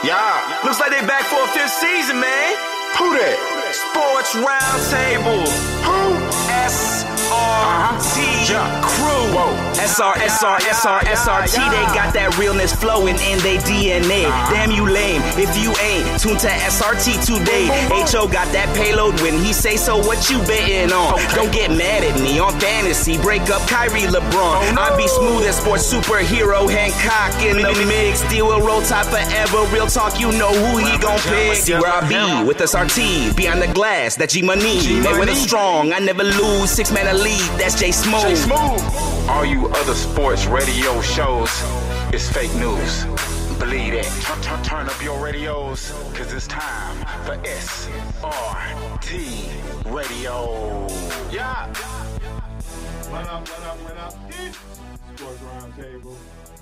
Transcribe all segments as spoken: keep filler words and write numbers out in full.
Yeah, looks like they back for a fifth season, man. Who that? Sports Roundtable. Who? S R T Crew. Whoa. S R, S R, S R, S R T. They got that realness flowing in their D N A. Damn you lame if you ain't tuned to S R T today. H O got that payload when he say so. What you betting on? Don't get mad at me on fantasy. Break up Kyrie LeBron. I be smooth as sports superhero Hancock in the mix. Deal will roll tide forever. Real talk, you know who he gon' pick. See where I be with S R T. Behind the glass, that G Money. Made with a strong, I never lose. Six man a lead, that's J Smooth. All you other sports radio shows is fake news. Believe that. Turn, turn, turn up your radios, cause it's time for S R T Radio. Yeah. What up, what up, what up? It's Sports Roundtable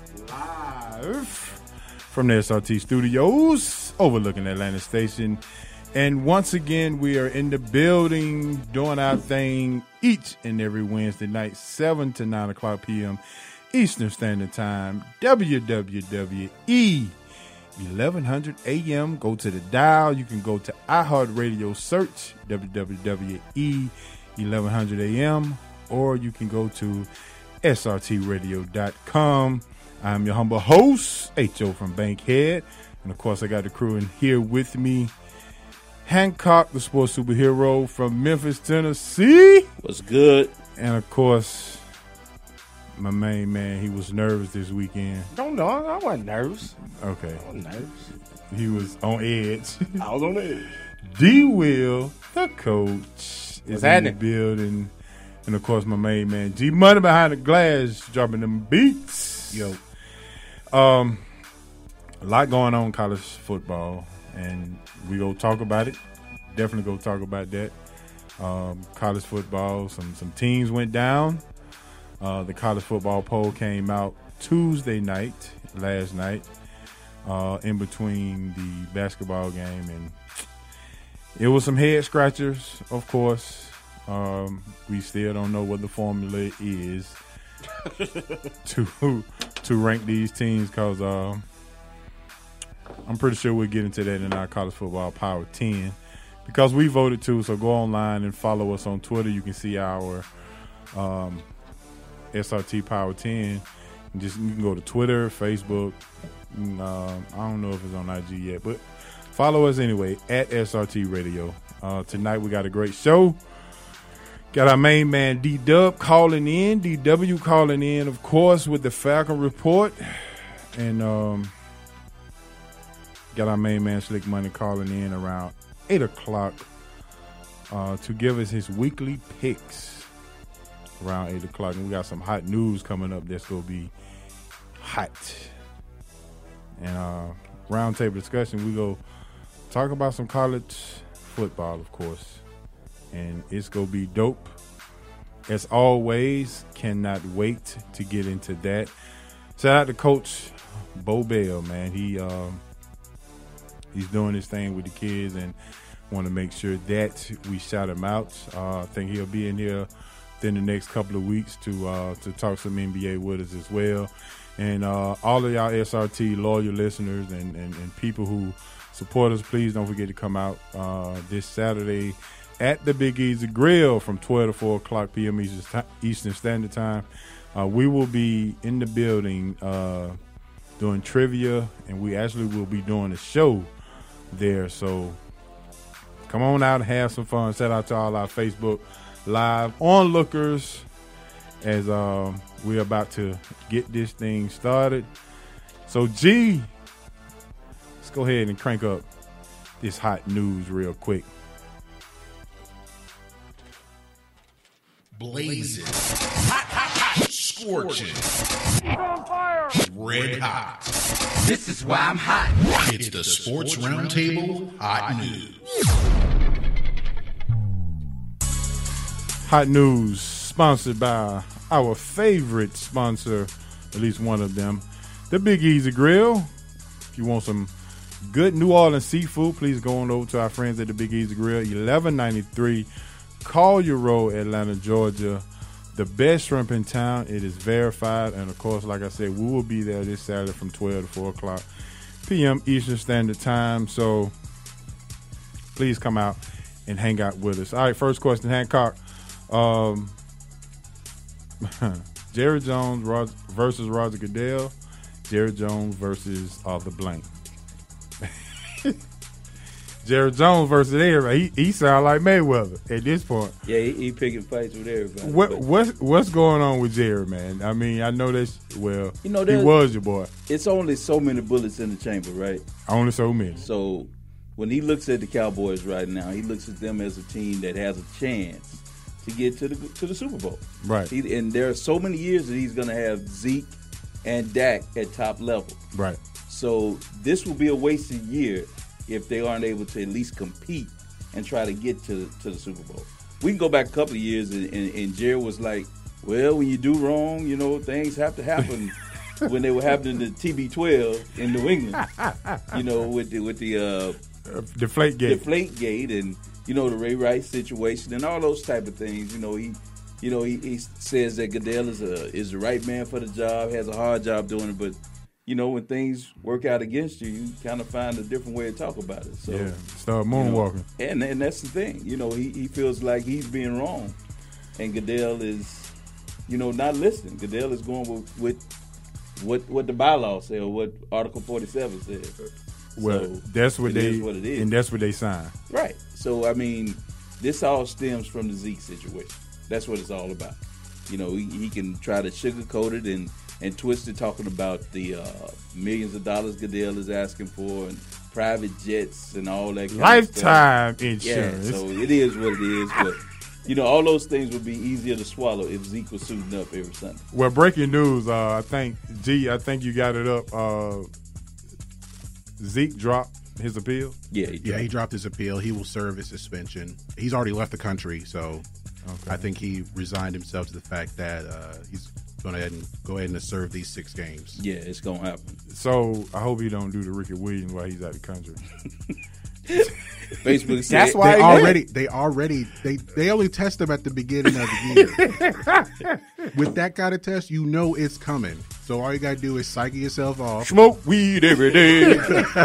live from the S R T studios overlooking Atlanta Station. And once again, we are in the building doing our thing each and every Wednesday night, seven to nine o'clock p.m. Eastern Standard Time, W W W E eleven hundred A M. Go to the dial. You can go to iHeartRadio, search W W W E eleven hundred A M, or you can go to S R T radio dot com. I'm your humble host, H O from Bankhead. And, of course, I got the crew in here with me. Hancock, the sports superhero from Memphis, Tennessee. What's good? And, of course, my main man, he was nervous this weekend. Don't know. I wasn't nervous. Okay. I wasn't nervous. He was on edge. I was on edge. D-Will, the coach, is in the building. And, of course, my main man, G Money behind the glass, dropping them beats. Yo. Um, a lot going on in college football, and we go talk about it. Definitely go talk about that. Um, college football, some some teams went down. Uh, the college football poll came out Tuesday night, last night, uh, in between the basketball game, and it was some head scratchers, of course. Um, we still don't know what the formula is to to rank these teams, because uh, I'm pretty sure we'll get into that in our college football Power ten, because we voted too. So go online and follow us on Twitter. You can see our um, S R T Power ten. And just you can go to Twitter, Facebook. And, uh, I don't know if it's on I G yet, but follow us anyway at S R T Radio. Uh, tonight we got a great show. Got our main man D-Dub calling in, D W calling in, of course, with the Falcon Report. And um, got our main man Slick Money calling in around eight o'clock uh, to give us his weekly picks around eight o'clock. And we got some hot news coming up that's going to be hot. And uh, roundtable discussion, we go talk about some college football, of course. And it's going to be dope. As always, cannot wait to get into that. Shout out to Coach Bo Bell, man. He um, he's doing his thing with the kids, and want to make sure that we shout him out. Uh, I think he'll be in here within the next couple of weeks to uh, to talk some N B A with us as well. And uh, all of y'all S R T loyal listeners and, and, and people who support us, please don't forget to come out uh, this Saturday at the Big Easy Grill from twelve to four o'clock p.m. Eastern Standard Time. Uh, we will be in the building uh, doing trivia, and we actually will be doing a show there. So come on out and have some fun. Shout out to all our Facebook Live onlookers as uh, we're about to get this thing started. So, G, let's go ahead and crank up this hot news real quick. Blazing, hot, hot, hot, scorching, on fire, red hot. This is why I'm hot. It's the Sports Roundtable Hot News. Hot news sponsored by our favorite sponsor, at least one of them, the Big Easy Grill. If you want some good New Orleans seafood, please go on over to our friends at the Big Easy Grill, eleven ninety-three Collier Road, Atlanta, Georgia. The best shrimp in town. It is verified. And, of course, like I said, we will be there this Saturday from twelve to four o'clock p.m. Eastern Standard Time. So please come out and hang out with us. All right, first question, Hancock. Um, Jerry Jones versus Roger Goodell. Jerry Jones versus uh, the blank. Jerry Jones versus everybody. He, he sound like Mayweather at this point. Yeah, he, he picking fights with everybody. What what's what's going on with Jerry, man? I mean, I know that's well. You know, he was your boy. It's only so many bullets in the chamber, right? Only so many. So when he looks at the Cowboys right now, he looks at them as a team that has a chance to get to the to the Super Bowl. Right. He, and there are so many years that he's going to have Zeke and Dak at top level. Right. So this will be a wasted year if they aren't able to at least compete and try to get to the, to the Super Bowl. We can go back a couple of years, and, and, and Jerry was like, well, when you do wrong, you know, things have to happen. When they were happening to T B twelve in New England, you know, with the, with the uh, uh, Deflate Gate. Deflate Gate and, you know, the Ray Rice situation and all those type of things. You know, he you know, he, he says that Goodell is a is the right man for the job, has a hard job doing it, but you know, when things work out against you, you kind of find a different way to talk about it. So, yeah, start moonwalking. You know, and and that's the thing. You know, he, he feels like he's being wrong, and Goodell is, you know, not listening. Goodell is going with, with what what the bylaws say or what Article forty-seven says. Well, so that's what it they is what it is, and that's what they signed. Right. So I mean, this all stems from the Zeke situation. That's what it's all about. You know, he, he can try to sugarcoat it and. And Twisted talking about the uh, millions of dollars Goodell is asking for and private jets and all that kind Lifetime of stuff. insurance. Yeah, so it is what it is. But, you know, all those things would be easier to swallow if Zeke was suiting up every Sunday. Well, breaking news, uh, I think, G, I think you got it up. Uh, Zeke dropped his appeal? Yeah, he dropped. yeah, he dropped his appeal. He will serve his suspension. He's already left the country, so okay. I think he resigned himself to the fact that uh, he's going to go ahead and serve these six games. Yeah, it's going to happen. So I hope he don't do the Ricky Williams while he's out of the country. Facebook said That's why they he already they already they they only test them at the beginning of the year. With that kind of test, you know it's coming. So all you gotta do is psyche yourself off. Smoke weed every day.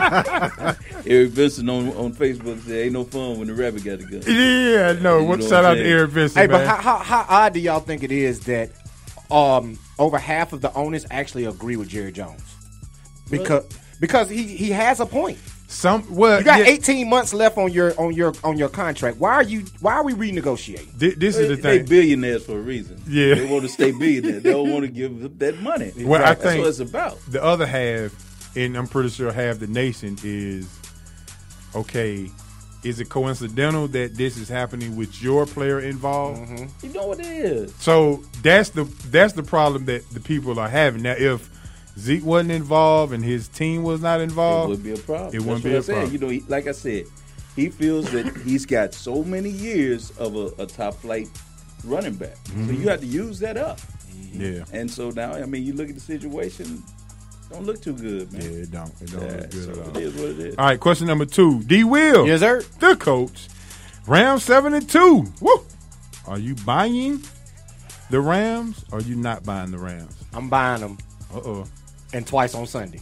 Eric Vincent on, on Facebook said, ain't no fun when the rabbit got a gun. Yeah, no. You What? know Shout what out I'm to saying? Eric Vincent, Hey, but man. how, how how odd do y'all think it is that um, over half of the owners actually agree with Jerry Jones? Because because he, he has a point. Some well, You got yeah, eighteen months left on your on your on your contract. Why are you why are we renegotiating? thi- this is the They thing. billionaires for a reason. Yeah. They want to stay billionaires. They don't want to give up that money. Well, I That's think what it's about. the other half, and I'm pretty sure half the nation is okay. Is it coincidental that this is happening with your player involved? Mm-hmm. You know what it is. So that's the that's the problem that the people are having. Now, if Zeke wasn't involved and his team was not It involved, would be a problem. It wouldn't That's be what a I said. problem. You know, he, like I said, he feels that he's got so many years of a, a top flight running back. Mm-hmm. So you have to use that up. yeah, And so now, I mean, you look at the situation, don't look too good, yeah, man. it don't, it don't Yeah, look good so at all. it is what it is. All right, question number two. D. Will, Yes, sir. the coach, Rams seven and two. Woo! Are you buying the Rams? Or are you not buying the Rams? I'm buying them Uh oh. and twice on Sunday.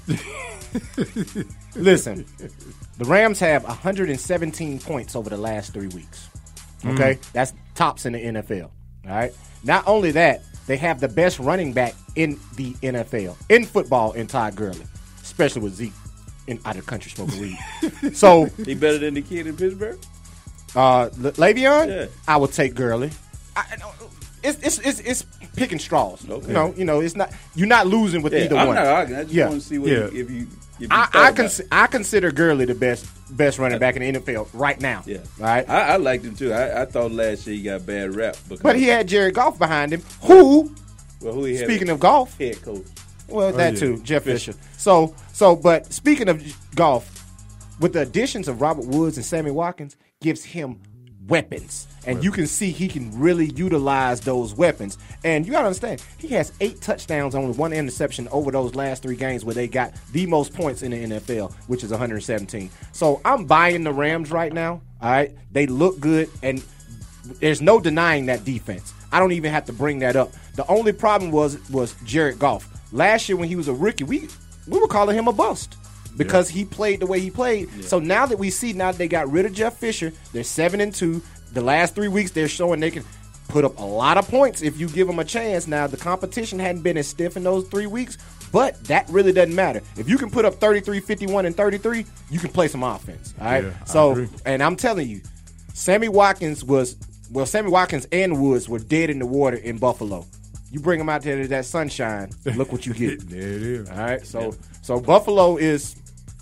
Listen, the Rams have one hundred seventeen points over the last three weeks. Okay, that's tops in the N F L. All right. Not only that, they have the best running back in the N F L in football in Todd Gurley, especially with Zeke in out of the country smoking weed. So, He better than the kid in Pittsburgh? uh, Le- Le'Veon, Yeah. I would take Gurley. I, I don't- it's, it's it's it's picking straws. Okay. You know, you know, it's not you're not losing with Yeah, either I'm one. not arguing. I just Yeah. want to see what Yeah. you, if you. If you I, thought I, about cons- it. I consider Gurley the best best running back in the N F L right now. Yeah. All right. I, I liked him too. I, I thought last year he got bad rap. Because, But he had Jared Goff behind him, who, well, who he had speaking of golf, head coach. well, that yeah. too, Jeff Fisher. So, so, but speaking of golf, with the additions of Robert Woods and Sammy Watkins, gives him weapons. And you can see he can really utilize those weapons. And you got to understand, he has eight touchdowns, only one interception over those last three games where they got the most points in the N F L, which is one hundred seventeen. So I'm buying the Rams right now. All right. They look good, and there's no denying that defense. I don't even have to bring that up. The only problem was was Jared Goff. Last year when he was a rookie, we we were calling him a bust. because he played the way he played. Yeah. So now that we see, now that they got rid of Jeff Fisher, they're seven and two. The last three weeks, they're showing they can put up a lot of points if you give them a chance. Now, the competition hadn't been as stiff in those three weeks, but that really doesn't matter. If you can put up thirty-three, fifty-one, and thirty-three, you can play some offense. All right. Yeah, so, and I'm telling you, Sammy Watkins was well. Sammy Watkins and Woods were dead in the water in Buffalo. You bring them out there to that sunshine, look what you get. There it is. All right. So, yeah. so Buffalo is.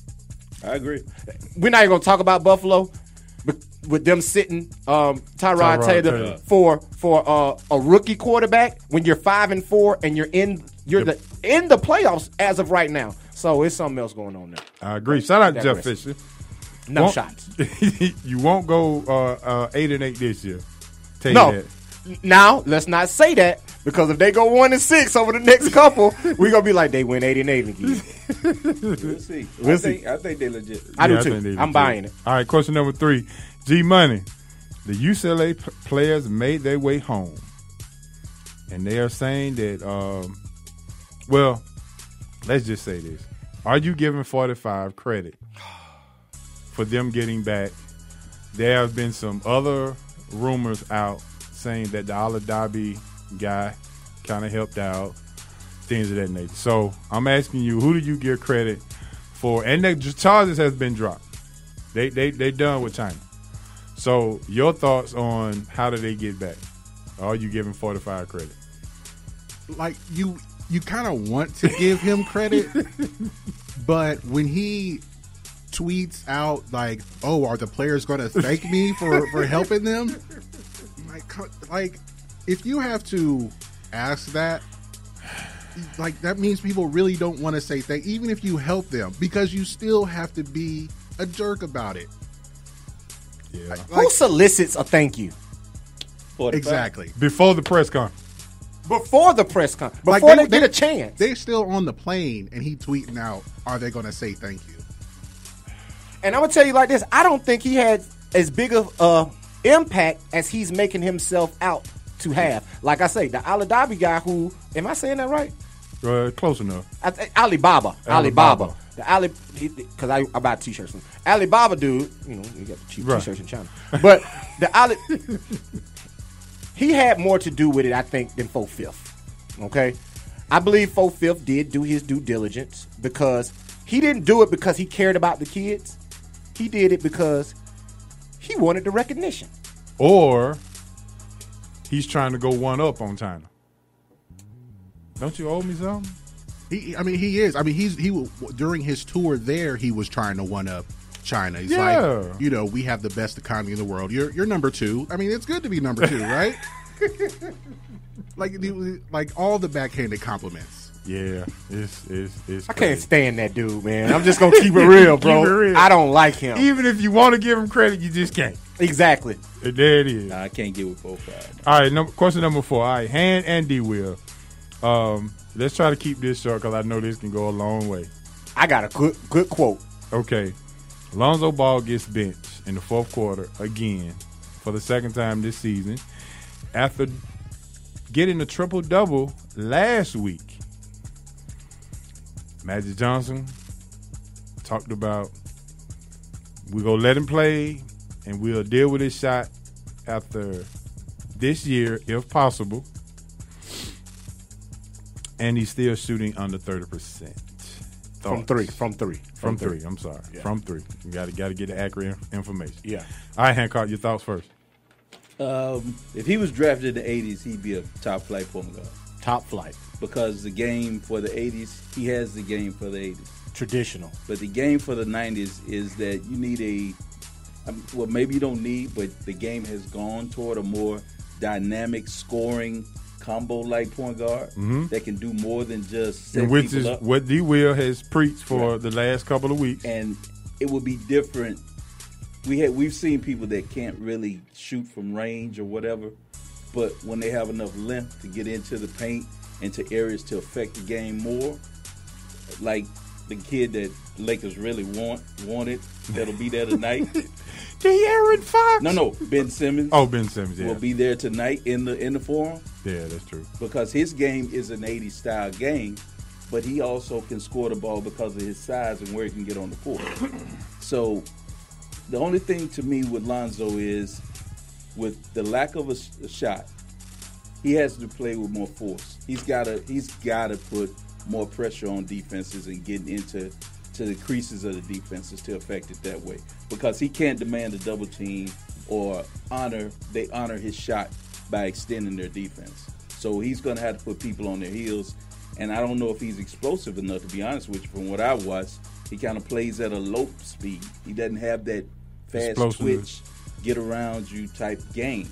I agree. We're not even going to talk about Buffalo. With them sitting um, Tyrod, Tyrod Taylor, Taylor for for uh, a rookie quarterback when you're five and four and you're in you're the in the playoffs as of right now. So it's something else going on there. I agree. Shout out to Jeff Fisher. No won't, shots. You won't go uh, uh, eight and eight this year. Tell no. You that. Now let's not say that because if they go one and six over the next couple, we're gonna be like they win eight and eight again. We'll see. We'll I see. think I think they legit. I yeah, do I too. I'm buying it. All right. Question number three. G Money. The U C L A p- players made their way home, and they are saying that. Um, well, let's just say this: are you giving forty-five credit for them getting back? There have been some other rumors out saying that the Aladabi guy kind of helped out, things of that nature. So I'm asking you, who do you give credit for? And the charges has been dropped. They they they done with China. So your thoughts on how do they get back? Are you giving forty-five credit? Like you, you kind of want to give him credit, but when he tweets out like, "Oh, are the players going to thank me for, for helping them?" Like, like, if you have to ask that, like that means people really don't want to say thank, even if you help them, because you still have to be a jerk about it. Yeah. Like, Who solicits a thank you? forty-five. Exactly. Before the press conference. Before the press conference. Before Like they, they, get a chance. They're still on the plane, and he tweeting out, "Are they going to say thank you?" And I'm going to tell you like this. I don't think he had as big of a impact as he's making himself out to have. Like I say, the Aladabi guy who, am I saying that right? Uh, close enough. I th- Alibaba. Alibaba. Alibaba. The Ali, because I, I buy t-shirts from Alibaba dude. You know, you got the cheap Right. t-shirts in China. But the Ali, he had more to do with it, I think, than Fo Fifth. Okay, I believe Fo Fifth did do his due diligence because he didn't do it because he cared about the kids. He did it because he wanted the recognition. Or he's trying to go one up on China. Don't you owe me something? He, I mean, he is. I mean, he's he during his tour there, he was trying to one up China. He's Yeah. like, you know, we have the best economy in the world. You're you're number two. I mean, it's good to be number two, right? like like all the backhanded compliments. Yeah, it's it's it's. I crazy. can't stand that dude, man. I'm just gonna keep it real, bro. Keep it real. I don't like him. Even if you want to give him credit, you just can't. Exactly. And there it is. Nah, I can't get with four five. All right, number, question number four. All right, Han and D Will. Um, let's try to keep this short because I know this can go a long way. I got a good good quote. Okay, Lonzo Ball gets benched in the fourth quarter again for the second time this season after getting a triple double last week. Magic Johnson talked about we're gonna let him play and we'll deal with his shot after this year if possible. And he's still shooting under thirty percent. From three. From three. From three. I'm sorry. Yeah. From three. You got to got to get the accurate information. Yeah. All right, Hancock, your thoughts first. Um, if he was drafted in the eighties, he'd be a top flight point guard Top flight. because the game for the eighties, he has the game for the eighties. Traditional. But the game for the nineties is that you need a, um, well, maybe you don't need, but the game has gone toward a more dynamic scoring combo-like point guard Mhm. that can do more than just set And which people is up. what D. Will has preached for Right. the last couple of weeks. And it would be different. We had we've seen people that can't really shoot from range or whatever, but when they have enough length to get into the paint and to areas to affect the game more, like the kid that Lakers really want wanted that'll be there tonight. De'Aaron Fox. No, no, Ben Simmons. Oh, Ben Simmons. Yeah, will be there tonight in the in the forum yeah, that's true. because his game is an eighties style game, but he also can score the ball because of his size and where he can get on the court. So the only thing to me with Lonzo is, with the lack of a, a shot, he has to play with more force. He's gotta he's gotta put more pressure on defenses and getting into to the creases of the defenses to affect it that way, because he can't demand a double team or honor they honor his shot by extending their defense. So he's going to have to put people on their heels, and I don't know if he's explosive enough, to be honest with you. From what I watched, he kind of plays at a low speed. He doesn't have that fast twitch, get around you type game.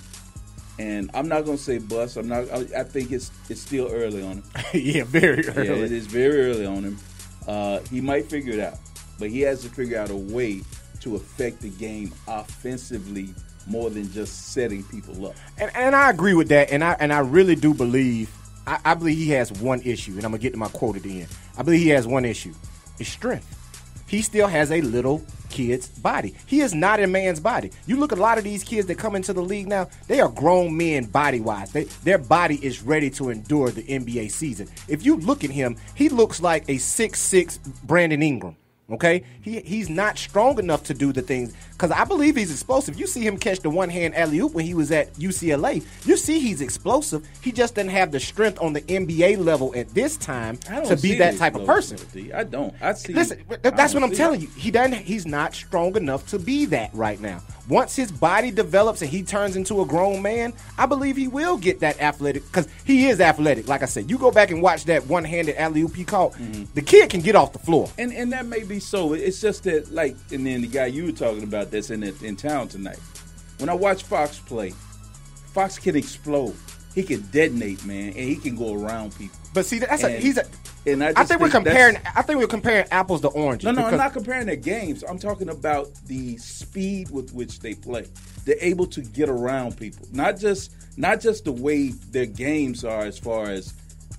And I'm not going to say bust. I'm not. I, I think it's it's still early on him. Yeah, very early. Yeah, it is very early on him. Uh, he might figure it out, but he has to figure out a way to affect the game offensively more than just setting people up. And, and I agree with that, and I and I really do believe I, I believe he has one issue, and I'm gonna get to my quote at the end. I believe he has one issue: his strength. He still has a little kid's body. He is not a man's body. You look at a lot of these kids that come into the league now, they are grown men body-wise. They, their body is ready to endure the N B A season. If you look at him, he looks like a six six Brandon Ingram. Okay, he he's not strong enough to do the things, because I believe he's explosive. You see him catch the one-hand alley-oop when he was at U C L A. You see he's explosive. He just doesn't have the strength on the N B A level at this time to be that type of person. I don't. I see. Listen, that's what I'm telling you. He doesn't. He's not strong enough to be that right now. Once his body develops and he turns into a grown man, I believe he will get that athletic, because he is athletic. Like I said, you go back and watch that one-handed alley-oop he caught. Mm-hmm. The kid can get off the floor. And and that may be so. It's just that, like, and then the guy you were talking about that's in in town tonight. When I watch Fox play, Fox can explode. He can detonate, man, and he can go around people. But see, that's and, a he's a. And I, I think, think we're comparing. I think we're comparing apples to oranges. No, no, I'm not comparing their games. I'm talking about the speed with which they play. They're able to get around people, not just not just the way their games are as far as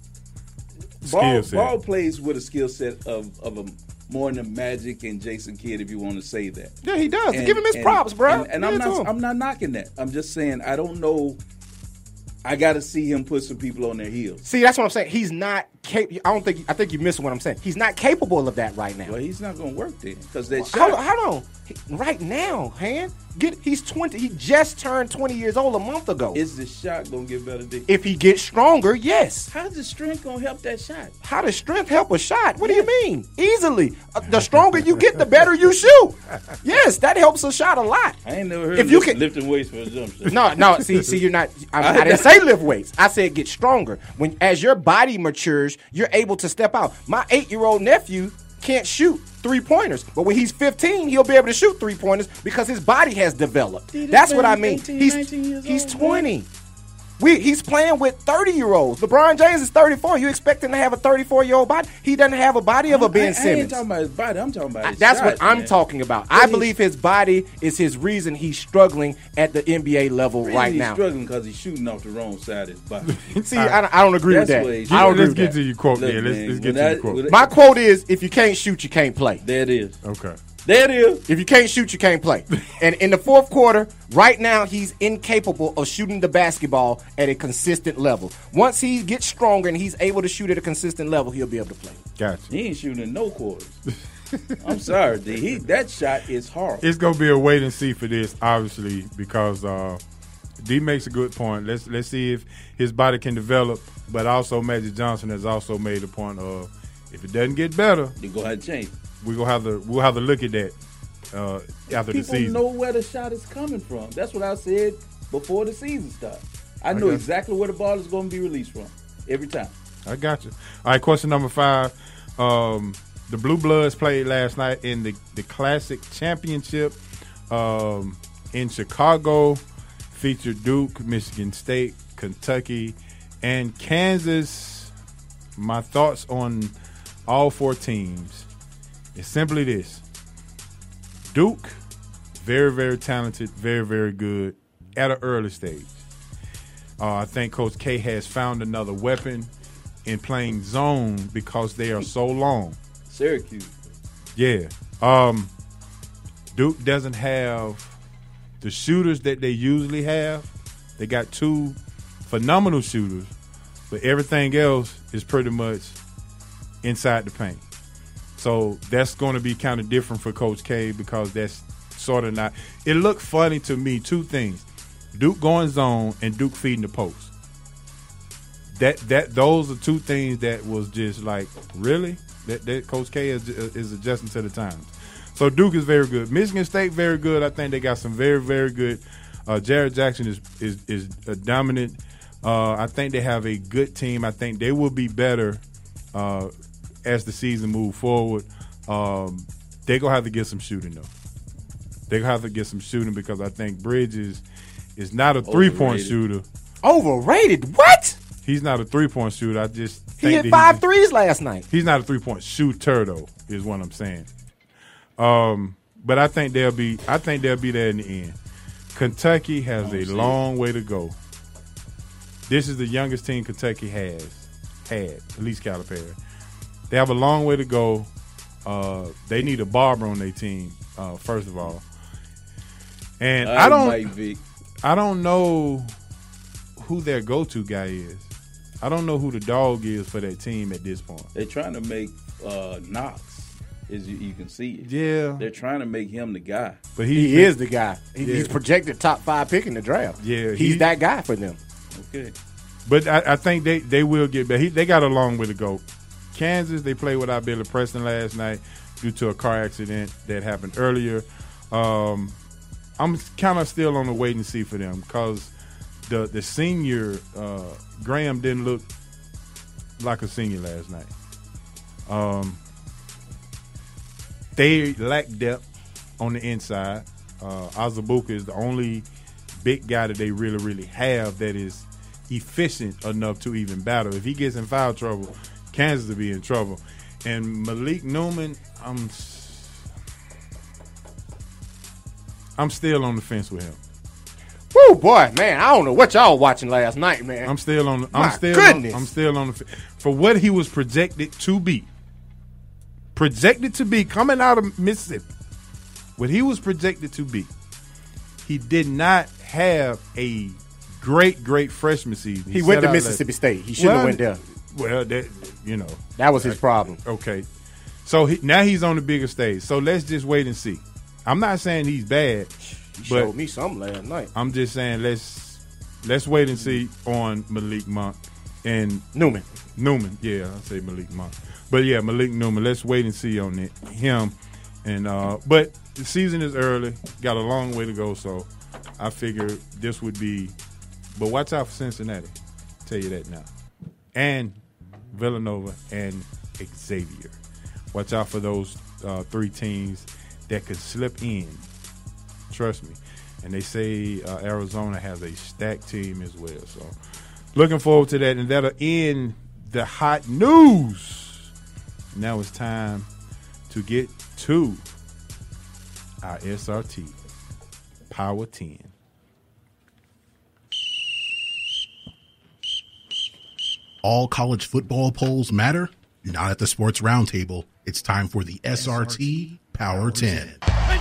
ball, ball plays with a skill set of of a more than Magic and Jason Kidd, if you want to say that. Yeah, he does. And, Give him his and, props, bro. And, and I'm not I'm not knocking that. I'm just saying I don't know. I got to see him put some people on their heels. See, that's what I'm saying. He's not capable. I don't think. I think you're missing what I'm saying. He's not capable of that right now. Well, he's not going to work then, because that well, shot. Hold on, hold on. He, right now, Han, get. He's twenty. He just turned twenty years old a month ago. Is the shot going to get better? Then? If he gets stronger, yes. How's the strength going to help that shot? How does strength help a shot? What yeah. do you mean? Easily. Uh, the stronger you get, the better you shoot. Yes, that helps a shot a lot. I ain't never heard if of you lift, can, lifting weights for a jump shot. No, no. See, see, you're not. I, I didn't say lift weights. I said get stronger. When as your body matures, you're able to step out. My eight-year-old nephew can't shoot three-pointers, but when he's fifteen, he'll be able to shoot three-pointers because his body has developed. Dude, That's what I mean. eighteen, he's years he's old, twenty. Man. We, he's playing with thirty-year-olds. LeBron James is thirty-four. You expect him to have a thirty-four-year-old body? He doesn't have a body of a Ben I, I Simmons. ain't talking about his body. I'm talking about his That's shot, what I'm man. talking about. But I believe his body is his reason he's struggling at the N B A level really right he's now. struggling because he's shooting off the wrong side of his body. See, I, don't- I don't agree with That's that. what he's I don't agree Let's with get that. to your quote Look, there. Let's, man, let's get when to I- your quote. when I- My quote is, if you can't shoot, you can't play. There it is. Okay. There it is. If you can't shoot, you can't play. And in the fourth quarter, right now, he's incapable of shooting the basketball at a consistent level. Once he gets stronger and he's able to shoot at a consistent level, he'll be able to play. Gotcha. He ain't shooting in no quarters. I'm sorry, D. He, that shot is horrible. It's gonna be a wait and see for this, obviously, because uh, D makes a good point. Let's let's see if his body can develop, but also Magic Johnson has also made a point of if it doesn't get better, You go ahead and change. we gonna have to we'll have to look at that uh, after the People season. know where the shot is coming from. That's what I said before the season started. I know Okay. exactly where the ball is going to be released from every time. I got you. All right, question number five. Um, the Blue Bloods played last night in the, the Classic Championship um, in Chicago. Featured Duke, Michigan State, Kentucky, and Kansas. My thoughts on all four teams is simply this. Duke, very, very talented, very, very good at an early stage. Uh, I think Coach K has found another weapon in playing zone because they are so long. Syracuse. Yeah. Um, Duke doesn't have the shooters that they usually have. They got two phenomenal shooters, but everything else is pretty much inside the paint. So that's going to be kind of different for Coach K because that's sort of not – it looked funny to me, two things. Duke going zone and Duke feeding the post. That that those are two things that was just like, really? That, that Coach K is, is adjusting to the times. So Duke is very good. Michigan State very good. I think they got some very, very good. Uh, Jared Jackson is is is a dominant. Uh, I think they have a good team. I think they will be better uh, as the season moves forward. Um, they're going to have to get some shooting, though. They're going to have to get some shooting because I think Bridges is not a three-point shooter. Overrated? What? He's not a three-point shooter. I just He think hit that five he's, threes last night. He's not a three-point shooter, though, is what I'm saying. Um, but I think they'll be. I think they'll be there in the end. Kentucky has a long way to go. This is the youngest team Kentucky has had, at least Calipari. They have a long way to go. Uh, they need a barber on their team, uh, first of all. And I, I don't, Mike Vick. I don't know who their go-to guy is. I don't know who the dog is for that team at this point. They're trying to make uh, Knox, as you, you can see it. Yeah, they're trying to make him the guy. But he, he is the guy. He, yeah. He's projected top five pick in the draft. Yeah, he's he, that guy for them. Okay, but I, I think they, they will get better. He, they got a long way to go. Kansas, they played without Billy Preston last night due to a car accident that happened earlier. Um, I'm kind of still on the wait and see for them because the the senior uh, Graham didn't look like a senior last night. Um, they lack depth on the inside. Uh, Azubuike is the only big guy that they really, really have that is efficient enough to even battle. If he gets in foul trouble, Kansas will be in trouble. And Malik Newman, I'm I'm still on the fence with him. Woo, boy, man, I don't know what y'all watching last night, man. I'm still on. My I'm still. goodness. On, I'm still on the for what he was projected to be. Projected to be coming out of Mississippi. What he was projected to be. He did not have a great, great freshman season. He, he went to Mississippi last, State. He shouldn't well, have went there. Well, that you know that was his problem. Okay, so he, now he's on the bigger stage. So let's just wait and see. I'm not saying he's bad. He showed me something last night. I'm just saying let's let's wait and see on Malik Monk and Newman. Newman, yeah, I say Malik Monk, but yeah, Malik Newman. Let's wait and see on it, him. And uh, but the season is early, got a long way to go. So I figure this would be. But watch out for Cincinnati. I'll tell you that now, and Villanova and Xavier. Watch out for those uh, three teams that could slip in. Trust me. And they say uh, Arizona has a stacked team as well. So looking forward to that. And that'll end the hot news. Now it's time to get to our S R T Power ten. All college football polls matter? Not at the Sports Roundtable. It's time for the S R T Power ten.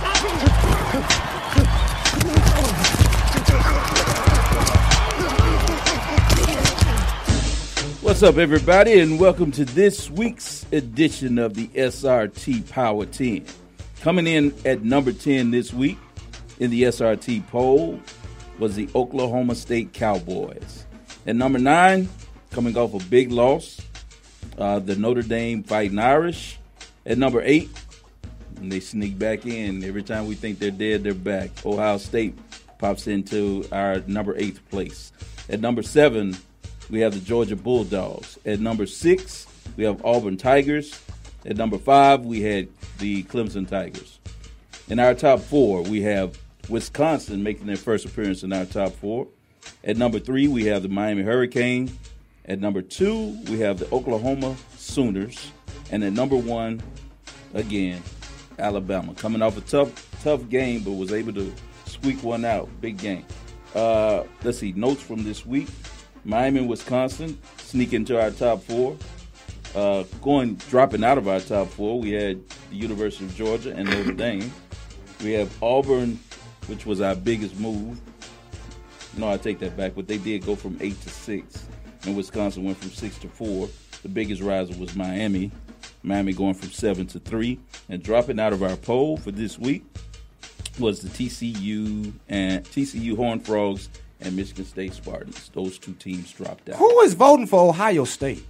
What's up, everybody, and welcome to this week's edition of the S R T Power ten. Coming in at number ten this week in the S R T poll was the Oklahoma State Cowboys. At number nine, coming off a big loss, uh, the Notre Dame Fighting Irish. At number eight, and they sneak back in. Every time we think they're dead, they're back. Ohio State pops into our number eighth place. At number seven, we have the Georgia Bulldogs. At number six, we have Auburn Tigers. At number five, we had the Clemson Tigers. In our top four, we have Wisconsin making their first appearance in our top four. At number three, we have the Miami Hurricane. At number two, we have the Oklahoma Sooners. And at number one, again, Alabama. Coming off a tough, tough game, but was able to squeak one out. Big game. Uh, let's see, notes from this week. Miami and Wisconsin sneak into our top four. Uh, going, dropping out of our top four, we had the University of Georgia and Notre Dame. We have Auburn, which was our biggest move. No, I take that back, but they did go from eight to six. And Wisconsin went from six to four. The biggest riser was Miami. Miami going from seven to three. And dropping out of our poll for this week was the T C U and T C U Horned Frogs and Michigan State Spartans. Those two teams dropped out. Who is voting for Ohio State?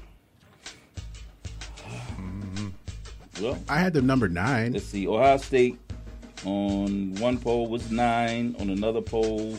Well, I had them number nine. let's see. Ohio State on one poll was nine. On another poll,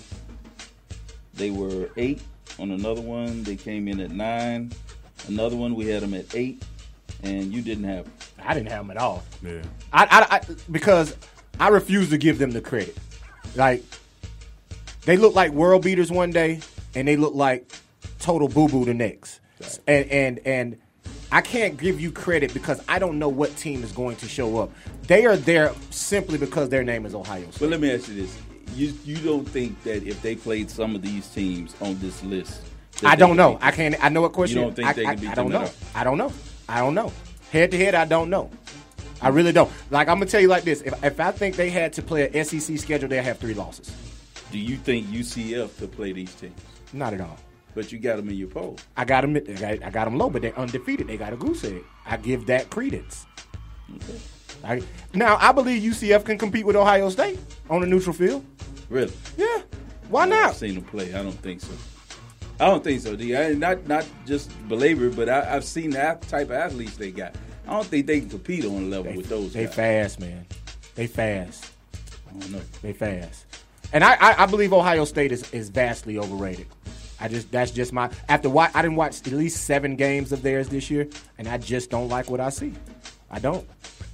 they were eight. On another one, they came in at nine. Another one, we had them at eight. And you didn't have them. I didn't have them at all. Yeah. I, I, I because I refuse to give them the credit. Like, they look like world beaters one day, and they look like total boo boo the next. Right. And and and I can't give you credit because I don't know what team is going to show up. They are there simply because their name is Ohio State. But let me ask you this: you you don't think that if they played some of these teams on this list, that I they don't could know. beat I them? can't. I know what question. You don't think I, they I, could beat I don't them know. at all? I don't know. I don't know. Head to head, I don't know. I really don't. Like, I'm gonna tell you like this: if if I think they had to play an S E C schedule, they'll have three losses. Do you think U C F could play these teams? Not at all. But you got them in your poll. I got them. I got, I got them low, but they're undefeated. They got a goose egg. I give that credence. Okay. I, now I believe U C F can compete with Ohio State on a neutral field. Really? Yeah. Why I've not? seen them play. I don't think so. I don't think so, D. I, not not just belabor, but I, I've seen the type of athletes they got. I don't think they can compete on a level They, with those they guys. fast, man. They fast. I don't know. They fast. And I, I, I believe Ohio State is, is vastly overrated. I just that's just my after what I didn't watch at least seven games of theirs this year, and I just don't like what I see. I don't.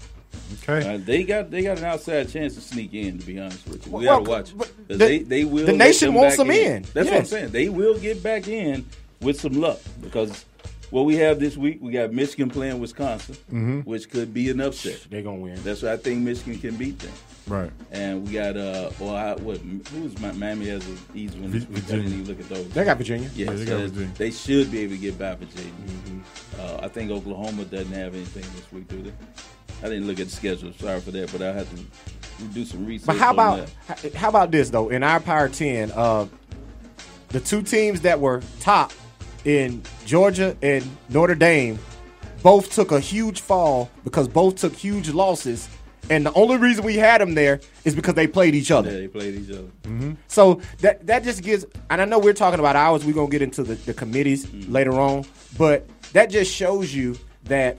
Okay. Uh, they got they got an outside chance to sneak in. To be honest with you, we Well, gotta watch. but 'Cause the- they they will. the let nation them wants back them in. That's what I'm Yes. saying. They will get back in with some luck because what we have this week, we got Michigan playing Wisconsin, Mm-hmm. which could be an upset. They're gonna win. That's why I think Michigan can beat them. Right. And we got uh, well, I, what who's my, Miami has an easy one. Vi- I didn't Virginia. even look at those. They got Virginia. Yeah, Yeah, they so got Virginia. they should be able to get by Virginia. Mm-hmm. Uh, I think Oklahoma doesn't have anything this week, do they? I didn't look at the schedule. Sorry for that, but I have to do some research. But how on about that. how about this though? In our Power Ten, uh, the two teams that were top in Georgia and Notre Dame both took a huge fall because both took huge losses, and the only reason we had them there is because they played each other. Yeah, they played each other. So that that just gives, and I know we're talking about ours. We're gonna get into the, the committees Mm-hmm. later on, but that just shows you that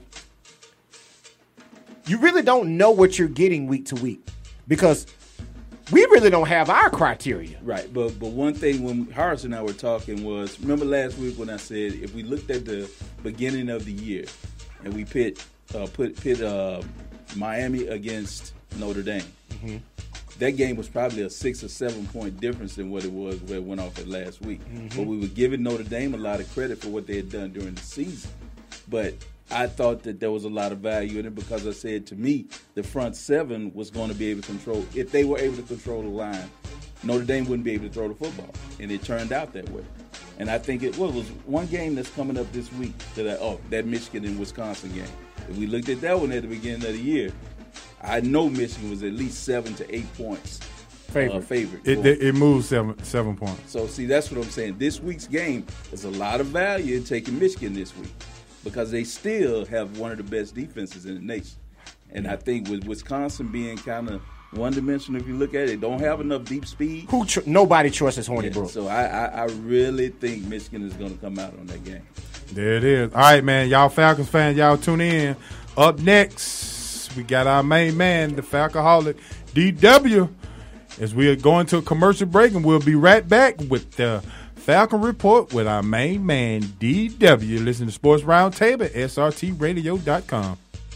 you really don't know what you're getting week to week because we really don't have our criteria. Right, but but one thing when Harris and I were talking was, remember last week when I said if we looked at the beginning of the year and we pit uh, put pit uh, Miami against Notre Dame, Mm-hmm. that game was probably a six or seven point difference than what it was where it went off at last week. Mm-hmm. But we were giving Notre Dame a lot of credit for what they had done during the season, but I thought that there was a lot of value in it because I said to me the front seven was going to be able to control. If they were able to control the line, Notre Dame wouldn't be able to throw the football, and it turned out that way. And I think it, well, it was one game that's coming up this week that I, oh that Michigan and Wisconsin game. If we looked at that one at the beginning of the year, I know Michigan was at least seven to eight points Favorite. uh, favorite. It, for it, it moves seven seven points. So, see, that's what I'm saying. This week's game is a lot of value in taking Michigan this week because they still have one of the best defenses in the nation. And I think with Wisconsin being kind of one-dimensional, if you look at it, they don't have enough deep speed. Who tr- nobody trusts Horny Yeah, Brook. so I, I, I really think Michigan is going to come out on that game. There it is. All right, man. Y'all Falcons fans, y'all tune in. Up next, we got our main man, the Falcoholic, D W. As we are going to a commercial break, and we'll be right back with the Falcon Report with our main man, D W. Listen to Sports Roundtable at S R T radio dot com.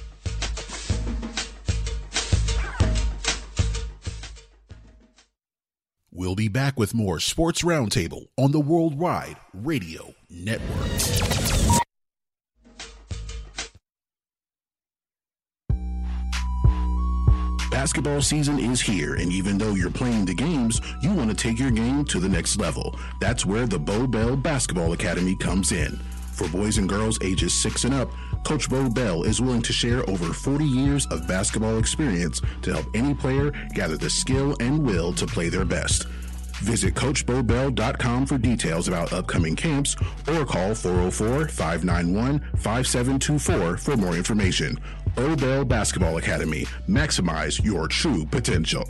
We'll be back with more Sports Roundtable on the Worldwide Radio Network. Basketball season is here, and even though you're playing the games, you want to take your game to the next level. That's where the Bo Bell Basketball Academy comes in. For boys and girls ages six and up, Coach Bo Bell is willing to share over forty years of basketball experience to help any player gather the skill and will to play their best. Visit coach bo bell dot com for details about upcoming camps or call four oh four, five nine one, five seven two four for more information. Bo-Bell Basketball Academy. Maximize your true potential.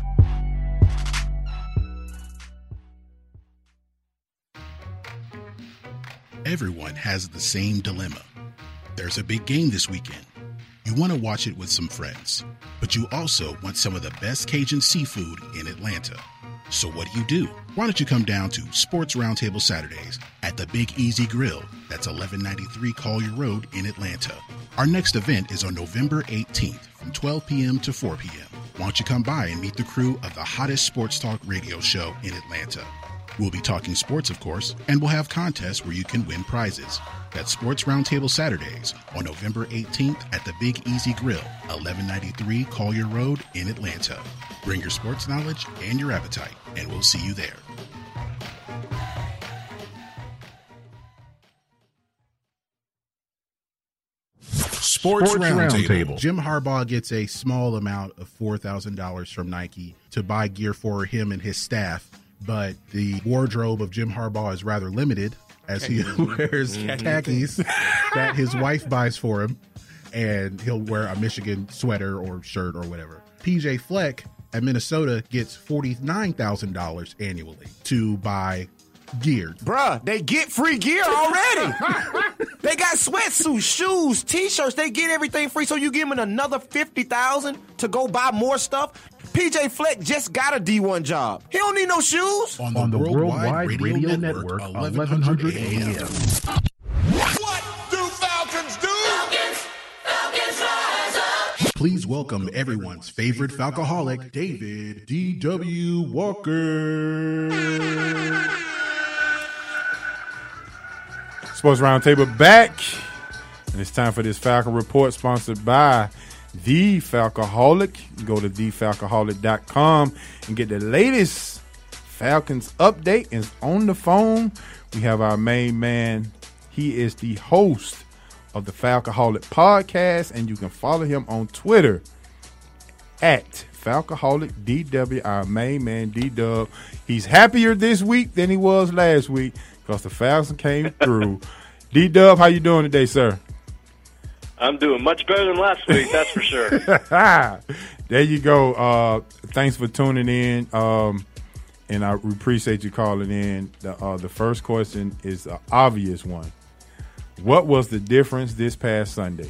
Everyone has the same dilemma. There's a big game this weekend. You want to watch it with some friends, but you also want some of the best Cajun seafood in Atlanta. So what do you do? Why don't you come down to Sports Roundtable Saturdays at the Big Easy Grill, that's eleven ninety-three Collier Road in Atlanta. Our next event is on November eighteenth from twelve p.m. to four p.m. Why don't you come by and meet the crew of the hottest sports talk radio show in Atlanta? We'll be talking sports, of course, and we'll have contests where you can win prizes. That's Sports Roundtable Saturdays on November eighteenth at the Big Easy Grill, eleven ninety-three Collier Road in Atlanta. Bring your sports knowledge and your appetite, and we'll see you there. Sports, Sports Roundtable. Round Jim Harbaugh gets a small amount of four thousand dollars from Nike to buy gear for him and his staff, but the wardrobe of Jim Harbaugh is rather limited as he wears khakis that his wife buys for him, and he'll wear a Michigan sweater or shirt or whatever. P J Fleck at Minnesota gets forty-nine thousand dollars annually to buy gear. Bruh, they get free gear already. They got sweatsuits, shoes, T-shirts. They get everything free, so you give them another fifty thousand dollars to go buy more stuff. P J Fleck just got a D one job. He don't need no shoes. On the, On the Worldwide, Worldwide Radio, Radio Network, Network eleven hundred A M. What do Falcons do? Falcons, Falcons rise up. Please welcome everyone's favorite Falcoholic, David D W. Walker. Sports Roundtable back, and it's time for this Falcon Report sponsored by The Falcoholic. You go to the falcoholic dot com and get the latest Falcons update. And on the phone, we have our main man. He is the host of the Falcoholic podcast, and you can follow him on Twitter at Falcoholic D W, our main man, D-Dub. He's happier this week than he was last week because the Falcons came through. D-Dub, how you doing today, sir? I'm doing much better than last week, that's for sure. There you go. Uh, thanks for tuning in, um, and I appreciate you calling in. The, uh, the first question is an obvious one. What was the difference this past Sunday?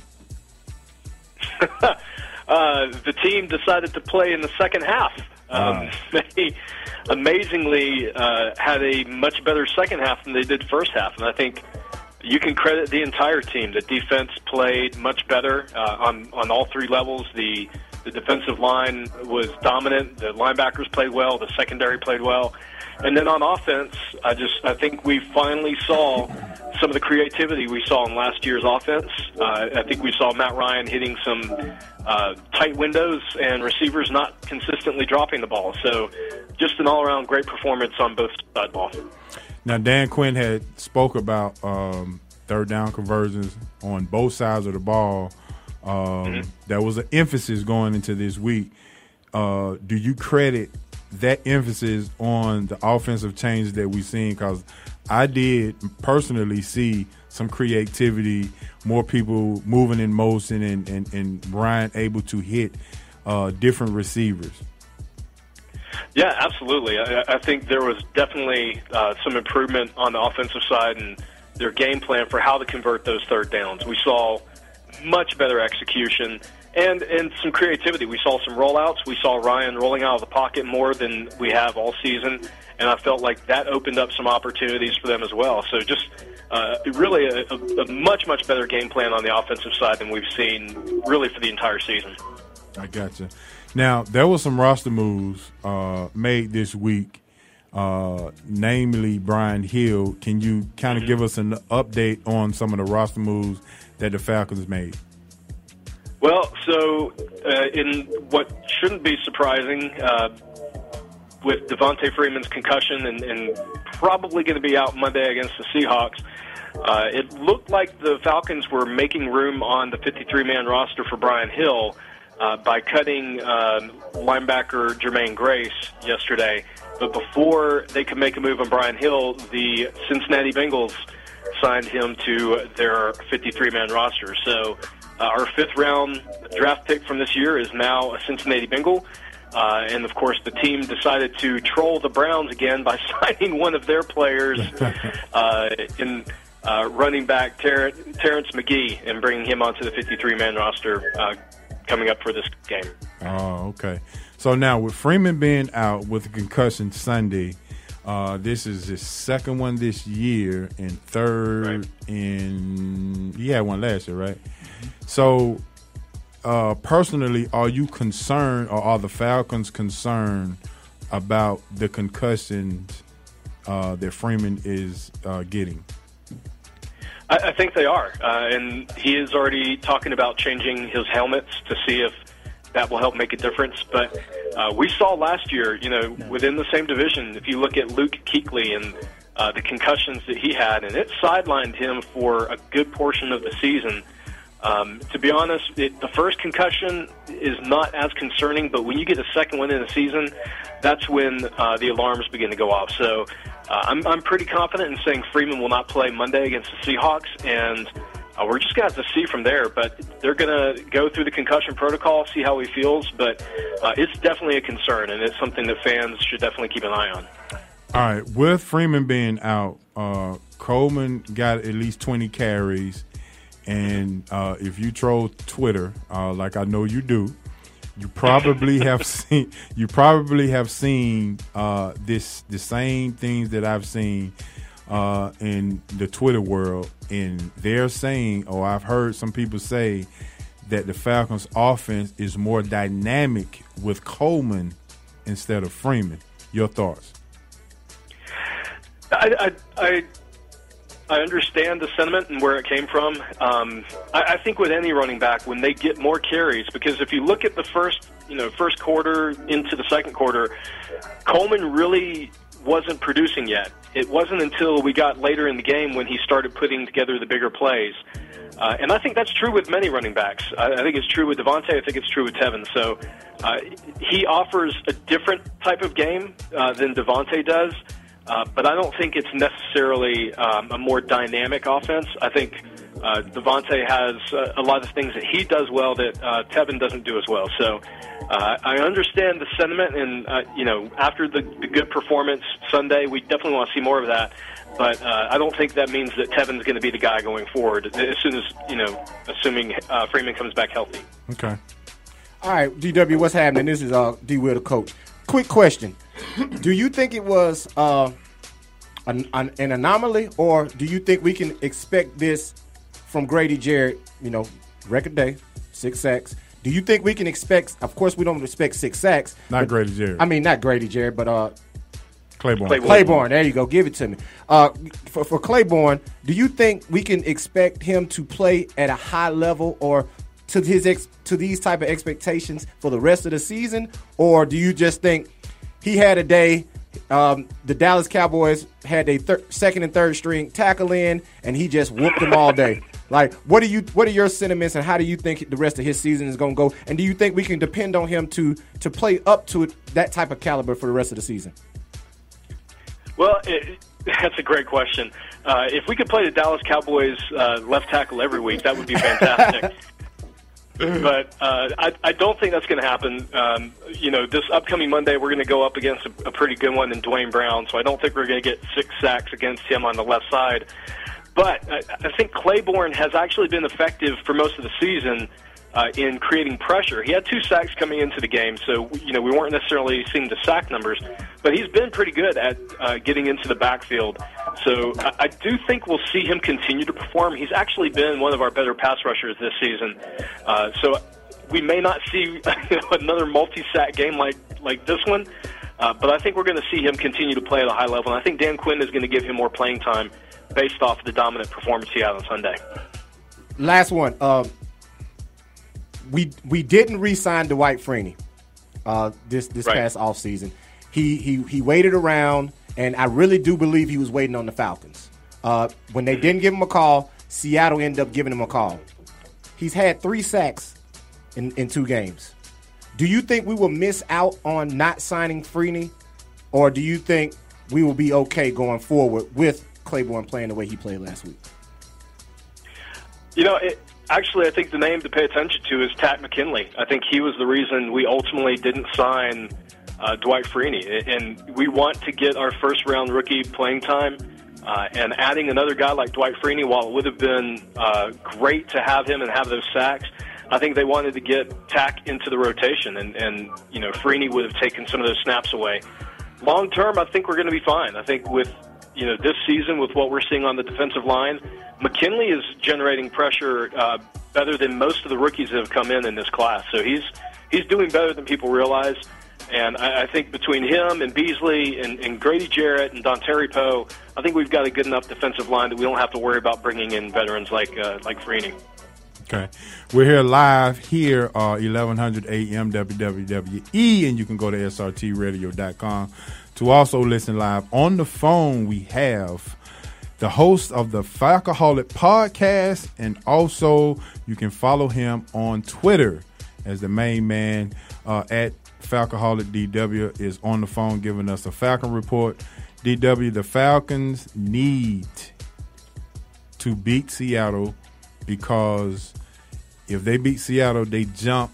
uh, the team decided to play in the second half. Um, uh. They amazingly uh, had a much better second half than they did first half, and I think you can credit the entire team. The defense played much better uh, on on all three levels. The the defensive line was dominant. The linebackers played well. The secondary played well. And then on offense, I just I think we finally saw some of the creativity we saw in last year's offense. Uh, I think we saw Matt Ryan hitting some uh, tight windows and receivers not consistently dropping the ball. So just an all-around great performance on both sides of the ball. Now, Dan Quinn had spoke about um, third down conversions on both sides of the ball. Um, mm-hmm. There was an emphasis going into this week. Uh, do you credit that emphasis on the offensive changes that we've seen? Because I did personally see some creativity, more people moving in motion, and, and, and Ryan able to hit uh, different receivers. Yeah, absolutely. I, I think there was definitely uh, some improvement on the offensive side and their game plan for how to convert those third downs. We saw much better execution and, and some creativity. We saw some rollouts. We saw Ryan rolling out of the pocket more than we have all season, and I felt like that opened up some opportunities for them as well. So just uh, really a, a, a much, much better game plan on the offensive side than we've seen really for the entire season. I gotcha. Now, there was some roster moves uh, made this week, uh, namely Brian Hill. Can you kind of mm-hmm. give us an update on some of the roster moves that the Falcons made? Well, so uh, in what shouldn't be surprising, uh, with Devontae Freeman's concussion and, and probably going to be out Monday against the Seahawks, uh, it looked like the Falcons were making room on the fifty-three man roster for Brian Hill. uh, by cutting um, linebacker Jermaine Grace yesterday. But before they could make a move on Brian Hill, the Cincinnati Bengals signed him to their fifty-three man roster. So uh, our fifth-round draft pick from this year is now a Cincinnati Bengal. Uh, and, of course, the team decided to troll the Browns again by signing one of their players uh, in uh, running back Ter- Terrence McGee and bringing him onto the fifty-three man roster uh, coming up for this game. Oh, okay. So now with Freeman being out with a concussion Sunday, uh, this is his second one this year and third Right. in – he had one last year, right? So – Uh, personally, are you concerned, or are the Falcons concerned about the concussions uh, that Freeman is uh, getting? I, I think they are, uh, and he is already talking about changing his helmets to see if that will help make a difference. But uh, we saw last year, you know, within the same division, if you look at Luke Kuechly and uh, the concussions that he had, and it sidelined him for a good portion of the season. Um, to be honest, it, the first concussion is not as concerning, but when you get a second one in the season, that's when uh, the alarms begin to go off. So uh, I'm, I'm pretty confident in saying Freeman will not play Monday against the Seahawks, and uh, we're just going to have to see from there. But they're going to go through the concussion protocol, see how he feels, but uh, it's definitely a concern, and it's something that fans should definitely keep an eye on. All right, with Freeman being out, uh, Coleman got at least twenty carries. And uh, if you troll Twitter, uh, like I know you do, you probably have seen you probably have seen uh, this the same things that I've seen uh, in the Twitter world. And they're saying, or I've heard some people say, that the Falcons' offense is more dynamic with Coleman instead of Freeman. Your thoughts? I. I, I I understand the sentiment and where it came from. Um, I, I think with any running back, when they get more carries, because if you look at the first, you know, first quarter into the second quarter, Coleman really wasn't producing yet. It wasn't until we got later in the game when he started putting together the bigger plays. Uh, and I think that's true with many running backs. I, I think it's true with Devontae. I think it's true with Tevin. So uh, he offers a different type of game uh, than Devontae does. Uh, but I don't think it's necessarily um, a more dynamic offense. I think uh, Devontae has uh, a lot of things that he does well that uh, Tevin doesn't do as well. So uh, I understand the sentiment, and uh, you know, after the, the good performance Sunday, we definitely want to see more of that. But uh, I don't think that means that Tevin's going to be the guy going forward as soon as, you know, assuming uh, Freeman comes back healthy. Okay. All right, D W, what's happening? This is uh, D. Will, the coach. Quick question. Do you think it was uh, an, an, an anomaly, or do you think we can expect this from Grady Jarrett, you know, record day, six sacks? Do you think we can expect, of course we don't expect six sacks. Not but, Grady Jarrett. I mean, not Grady Jarrett, but uh, Claiborne. Claiborne. Claiborne, there you go. Give it to me. Uh, for, for Claiborne, do you think we can expect him to play at a high level or to his ex, to these type of expectations for the rest of the season? Or do you just think he had a day, um, the Dallas Cowboys had a thir- second and third string tackle in, and he just whooped them all day? Like, what do you? What are your sentiments, and how do you think the rest of his season is going to go? And do you think we can depend on him to to play up to that type of caliber for the rest of the season? Well, it, that's a great question. Uh, if we could play the Dallas Cowboys uh, left tackle every week, that would be fantastic. But uh, I, I don't think that's going to happen. Um, you know, this upcoming Monday, we're going to go up against a, a pretty good one in Dwayne Brown, so I don't think we're going to get six sacks against him on the left side. But I, I think Claiborne has actually been effective for most of the season uh, in creating pressure. He had two sacks coming into the game, so you know we weren't necessarily seeing the sack numbers, but he's been pretty good at uh, getting into the backfield. So I, I do think we'll see him continue to perform. He's actually been one of our better pass rushers this season. Uh, so we may not see you know, another multi-sack game like, like this one, uh, but I think we're going to see him continue to play at a high level, and I think Dan Quinn is going to give him more playing time based off of the dominant performance he had on Sunday. Last one. Uh, we we didn't re-sign Dwight Freeney uh, this this right. past offseason. He he he waited around, and I really do believe he was waiting on the Falcons. Uh, when they didn't give him a call, Seattle ended up giving him a call. He's had three sacks in, in two games. Do you think we will miss out on not signing Freeney, or do you think we will be okay going forward with Claiborne playing the way he played last week? You know, it, actually, I think the name to pay attention to is Takk McKinley. I think he was the reason we ultimately didn't sign uh, Dwight Freeney. And we want to get our first-round rookie playing time. Uh, and adding another guy like Dwight Freeney, while it would have been uh, great to have him and have those sacks, I think they wanted to get Takk into the rotation. And, and you know, Freeney would have taken some of those snaps away. Long term, I think we're going to be fine. I think with you know this season, with what we're seeing on the defensive line, McKinley is generating pressure uh, better than most of the rookies that have come in in this class. So he's he's doing better than people realize. And I, I think between him and Beasley and, and Grady Jarrett and Dontari Poe, I think we've got a good enough defensive line that we don't have to worry about bringing in veterans like uh, like Freeney. Okay. We're here live here, uh, eleven hundred A M W W W E, and you can go to S R T radio dot com to also listen live. On the phone, we have the host of the Falcoholic podcast, and also you can follow him on Twitter as the main man uh, at Falcoholic D W is on the phone giving us a Falcon report. D W, the Falcons need to beat Seattle, because if they beat Seattle, they jump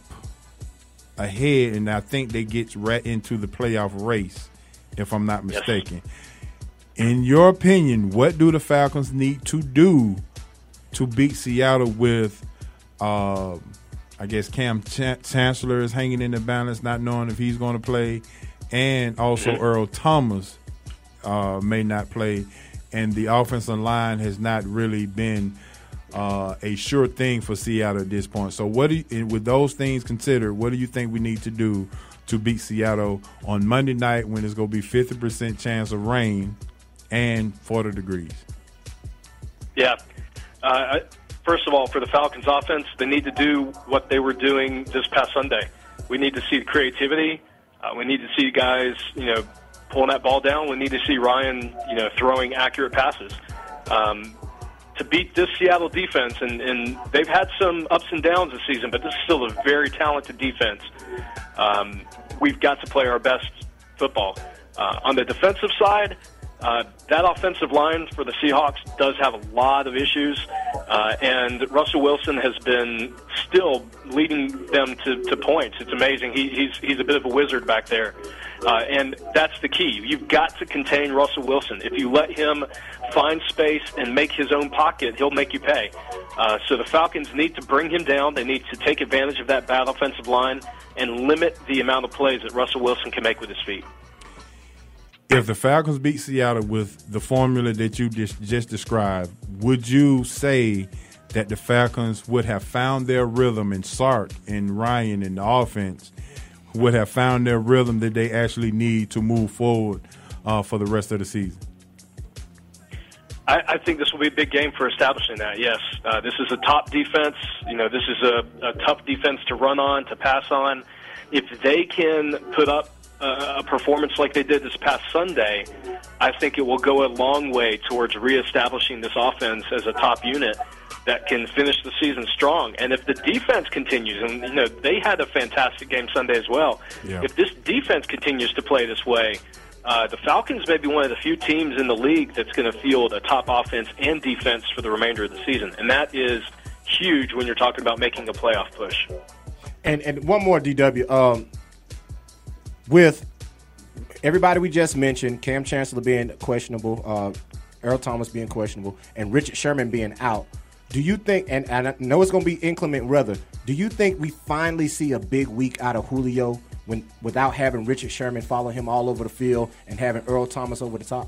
ahead, and I think they get right into the playoff race, if I'm not mistaken. Yes. In your opinion, what do the Falcons need to do to beat Seattle with, uh, I guess, Cam Ch- Chancellor is hanging in the balance, not knowing if he's going to play, and also mm-hmm. Earl Thomas uh, may not play, and the offensive line has not really been uh, a sure thing for Seattle at this point. So what do you, with those things considered, what do you think we need to do to beat Seattle on Monday night when it's going to be fifty percent chance of rain and forty degrees? Yeah. Uh, first of all, for the Falcons offense, they need to do what they were doing this past Sunday. We need to see the creativity. Uh, we need to see guys, you know, pulling that ball down. We need to see Ryan, you know, throwing accurate passes. Um, to beat this Seattle defense, and, and they've had some ups and downs this season, but this is still a very talented defense. Um, we've got to play our best football. Uh, on the defensive side, uh, that offensive line for the Seahawks does have a lot of issues, uh, and Russell Wilson has been still leading them to, to points. It's amazing. He, he's he's a bit of a wizard back there, uh, and that's the key. You've got to contain Russell Wilson. If you let him find space and make his own pocket, he'll make you pay. Uh, so the Falcons need to bring him down. They need to take advantage of that bad offensive line and limit the amount of plays that Russell Wilson can make with his feet. If the Falcons beat Seattle with the formula that you just, just described, would you say that the Falcons would have found their rhythm, and Sark and Ryan and the offense would have found their rhythm that they actually need to move forward uh, for the rest of the season? I, I think this will be a big game for establishing that, yes. Uh, this is a top defense. You know, this is a, a tough defense to run on, to pass on. If they can put up uh, a performance like they did this past Sunday, I think it will go a long way towards reestablishing this offense as a top unit that can finish the season strong. And if the defense continues, and you know they had a fantastic game Sunday as well, yeah. If this defense continues to play this way, uh, the Falcons may be one of the few teams in the league that's going to field a top offense and defense for the remainder of the season. And that is huge when you're talking about making a playoff push. And and one more, D W. Um, with everybody we just mentioned, Cam Chancellor being questionable, uh, Earl Thomas being questionable, and Richard Sherman being out, do you think, and, and I know it's going to be inclement weather, do you think we finally see a big week out of Julio when without having Richard Sherman follow him all over the field and having Earl Thomas over the top?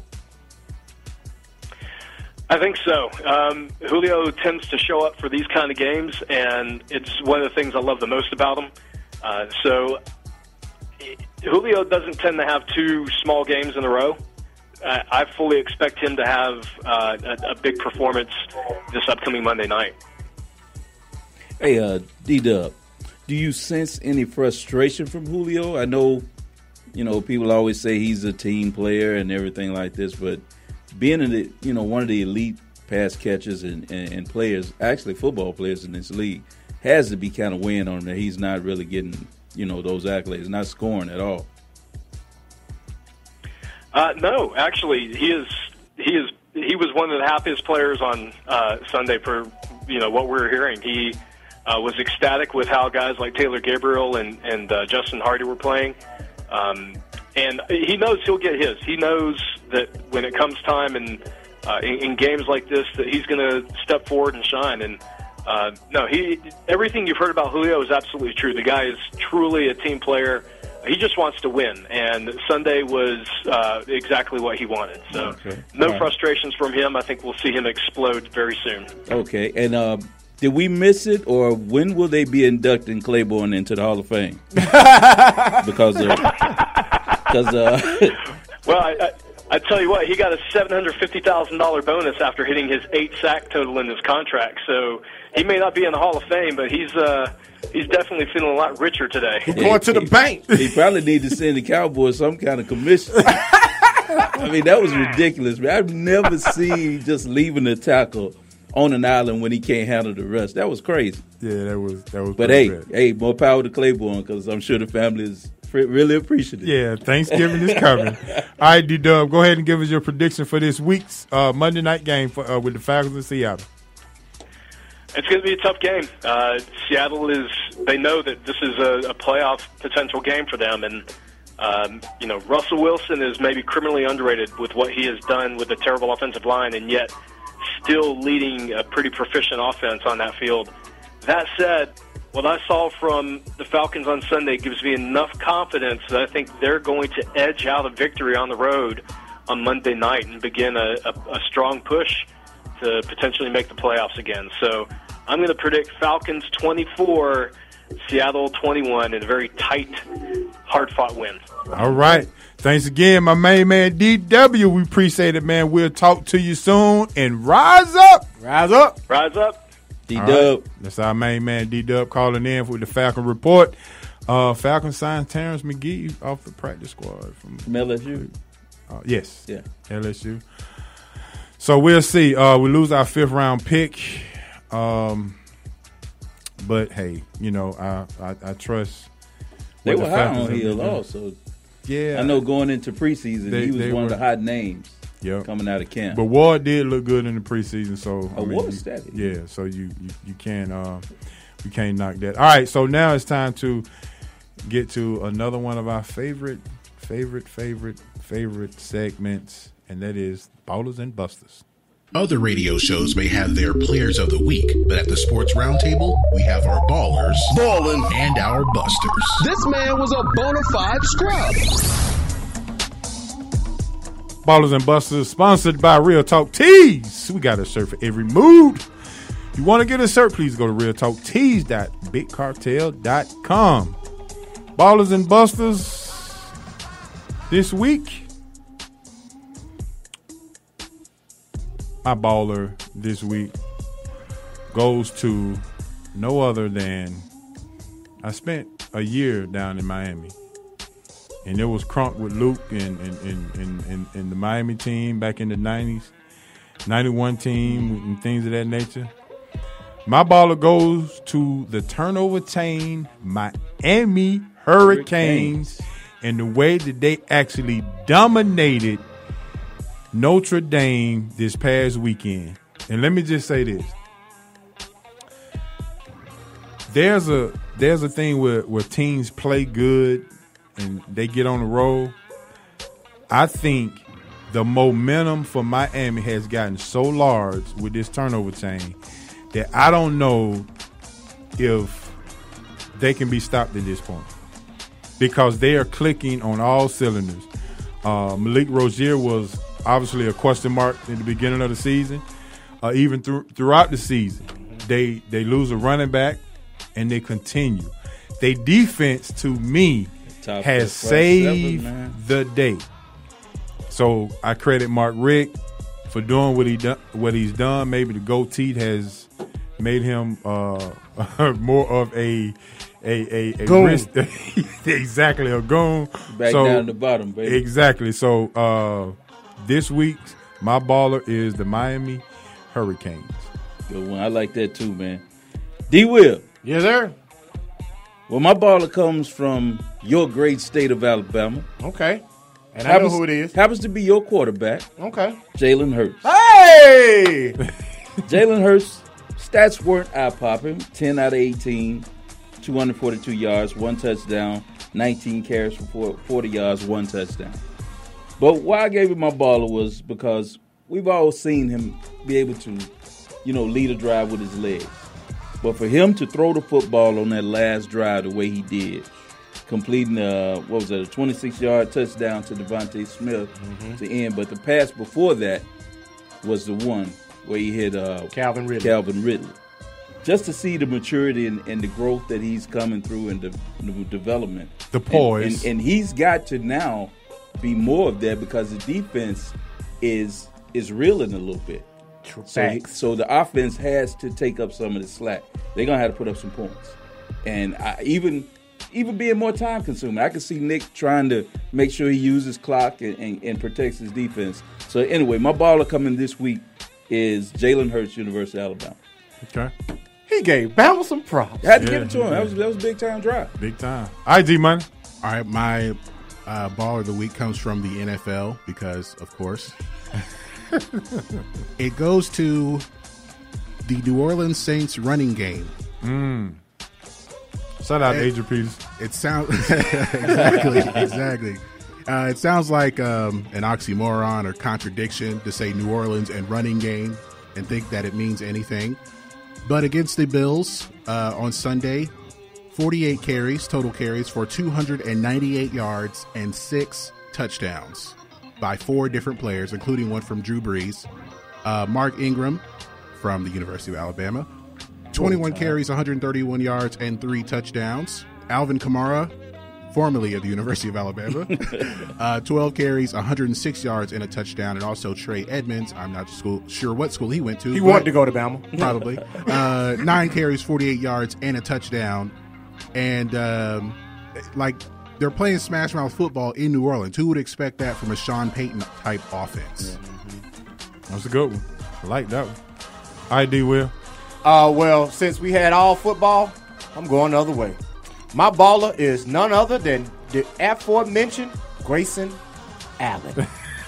I think so. Um, Julio tends to show up for these kind of games, and it's one of the things I love the most about him. Uh, so Julio doesn't tend to have two small games in a row. Uh, I fully expect him to have uh, a, a big performance this upcoming Monday night. Hey, uh, D-Dub, do you sense any frustration from Julio? I know, you know, people always say he's a team player and everything like this, but being in the, you know, one of the elite pass catchers and, and, and players, actually football players in this league, has to be kind of weighing on him that he's not really getting, you know, those accolades, not scoring at all. Uh, no, actually, he is he is he was one of the happiest players on uh, Sunday for you know what we were hearing. He uh, was ecstatic with how guys like Taylor Gabriel and and uh, Justin Hardy were playing, um, and he knows he'll get his. He knows that when it comes time and uh, in, in games like this, that he's going to step forward and shine. And uh, no, he everything you've heard about Julio is absolutely true. The guy is truly a team player. He just wants to win, and Sunday was uh, exactly what he wanted. So Okay. no All right. frustrations from him. I think we'll see him explode very soon. Okay, and uh, did we miss it, or when will they be inducting Claiborne into the Hall of Fame? because of, because uh, Well, I, I, I tell you what, he got a seven hundred fifty thousand dollars bonus after hitting his eight sack total in his contract. So he may not be in the Hall of Fame, but he's uh, he's definitely feeling a lot richer today. Going to the bank. he probably need to send the Cowboys some kind of commission. I mean, that was ridiculous, man. I've never seen just leaving the tackle on an island when he can't handle the rest. That was crazy. Yeah, that was that was. But pretty hey, bad. hey, more power to Claiborne, because I'm sure the family is fr- really appreciative. Yeah, Thanksgiving is coming. All right, D-Dub, go ahead and give us your prediction for this week's uh, Monday night game for, uh, with the Falcons in Seattle. It's going to be a tough game. Uh, Seattle is, they know that this is a, a playoff potential game for them. And, um, you know, Russell Wilson is maybe criminally underrated with what he has done with a terrible offensive line, and yet still leading a pretty proficient offense on that field. That said, what I saw from the Falcons on Sunday gives me enough confidence that I think they're going to edge out a victory on the road on Monday night and begin a, a, a strong push to potentially make the playoffs again. So I'm going to predict Falcons twenty-four, Seattle twenty-one, in a very tight, hard-fought win. All right. Thanks again, my main man, D W. We appreciate it, man. We'll talk to you soon. And rise up. Rise up. Rise up. D-Dub. Right. That's our main man, D-Dub, calling in with the Falcon Report. Uh, Falcon signed Terrence McGee off the practice squad. From, From L S U? Uh, yes. Yeah. L S U. So we'll see. Uh, we lose our fifth round pick. Um, but, hey, you know, I, I, I trust. They what were the high Falcons on have been Hill doing. also. Yeah. I know going into preseason, They- he was they one were- of the hot names Yep. coming out of camp. But Ward did look good in the preseason, so Oh, I mean, Ward's you- steady. Yeah, so you you, you can't uh, you can't knock that. All right, so now it's time to get to another one of our favorite favorite favorite favorite segments, and that is Ballers and Busters. Other radio shows may have their players of the week, but at the Sports Roundtable, we have our ballers, ballin', and our busters. This man was a bona fide scrub. Ballers and Busters, sponsored by Real Talk Tees. We got a shirt for every mood. If you want to get a shirt, please go to real talk tees dot big cartel dot com. Ballers and Busters, this week, my baller this week goes to no other than, I spent a year down in Miami. And it was crunk with Luke and, and, and, and, and, and the Miami team back in the nineties, ninety-one team and things of that nature. My baller goes to the turnover chain Miami Hurricanes and the way that they actually dominated Notre Dame this past weekend. And let me just say this. There's a there's a thing where, where teams play good and they get on the roll. I think the momentum for Miami has gotten so large with this turnover chain that I don't know if they can be stopped at this point because they are clicking on all cylinders. Uh, Malik Rozier was obviously a question mark in the beginning of the season. Uh, even through, throughout the season, they they lose a running back and they continue. Their defense, to me, Top has front saved seven, man. the day. So I credit Mark Richt for doing what he done, what he's done. Maybe the goatee has made him uh, more of a a a, a Goon. risk, exactly a goon. Back so, down the bottom, baby. Exactly. So uh, this week, my baller is the Miami Hurricanes. Good one. I like that too, man. D. Will, Yes, sir. Well, my baller comes from your great state of Alabama. Okay. And happens, I know who it is. Happens to be your quarterback. Okay. Jalen Hurts. Hey! Jalen Hurts, stats weren't eye-popping. ten out of eighteen, two hundred forty-two yards, one touchdown, nineteen carries for forty yards, one touchdown. But why I gave him my baller was because we've all seen him be able to, you know, lead a drive with his legs. But for him to throw the football on that last drive the way he did, completing a, what was that, a twenty-six-yard touchdown to Devontae Smith mm-hmm. to end. But the pass before that was the one where he hit uh, Calvin Ridley. Calvin Ridley. Just to see the maturity and, and the growth that he's coming through and the, the development. The poise. And, and, and he's got to now be more of that because the defense is is reeling a little bit. So, he, so the offense has to take up some of the slack. They're going to have to put up some points. And I, even even being more time consuming, I can see Nick trying to make sure he uses clock and, and, and protects his defense. So anyway, my baller coming this week is Jalen Hurts, University of Alabama. Okay. He gave Bama some props. I had to Yeah, give it to him. yeah. That was that was a big time drive. Big time. All right, D-Money. All right, my uh, baller of the week comes from the N F L because, of course, it goes to the New Orleans Saints running game. Mm. Shout out to It- Adrian Peters. It sounds exactly, exactly. Uh, it sounds like um, an oxymoron or contradiction to say New Orleans and running game and think that it means anything. But against the Bills uh, on Sunday, forty-eight carries, total carries for two hundred ninety-eight yards and six touchdowns by four different players, including one from Drew Brees. Uh, Mark Ingram from the University of Alabama, twenty-one carries, one hundred thirty-one yards, and three touchdowns. Alvin Kamara, formerly of the University of Alabama, uh, twelve carries, one hundred six yards, and a touchdown. And also Trey Edmonds, I'm not school, sure what school he went to. He but wanted to go to Bama. Probably. Uh, nine carries, forty-eight yards, and a touchdown. And, um, like, they're playing smash mouth football in New Orleans. Who would expect that from a Sean Payton-type offense? That's a good one. I like that one. All right, D-Will. Uh, well, since we had all football, I'm going the other way. My baller is none other than the aforementioned Grayson Allen.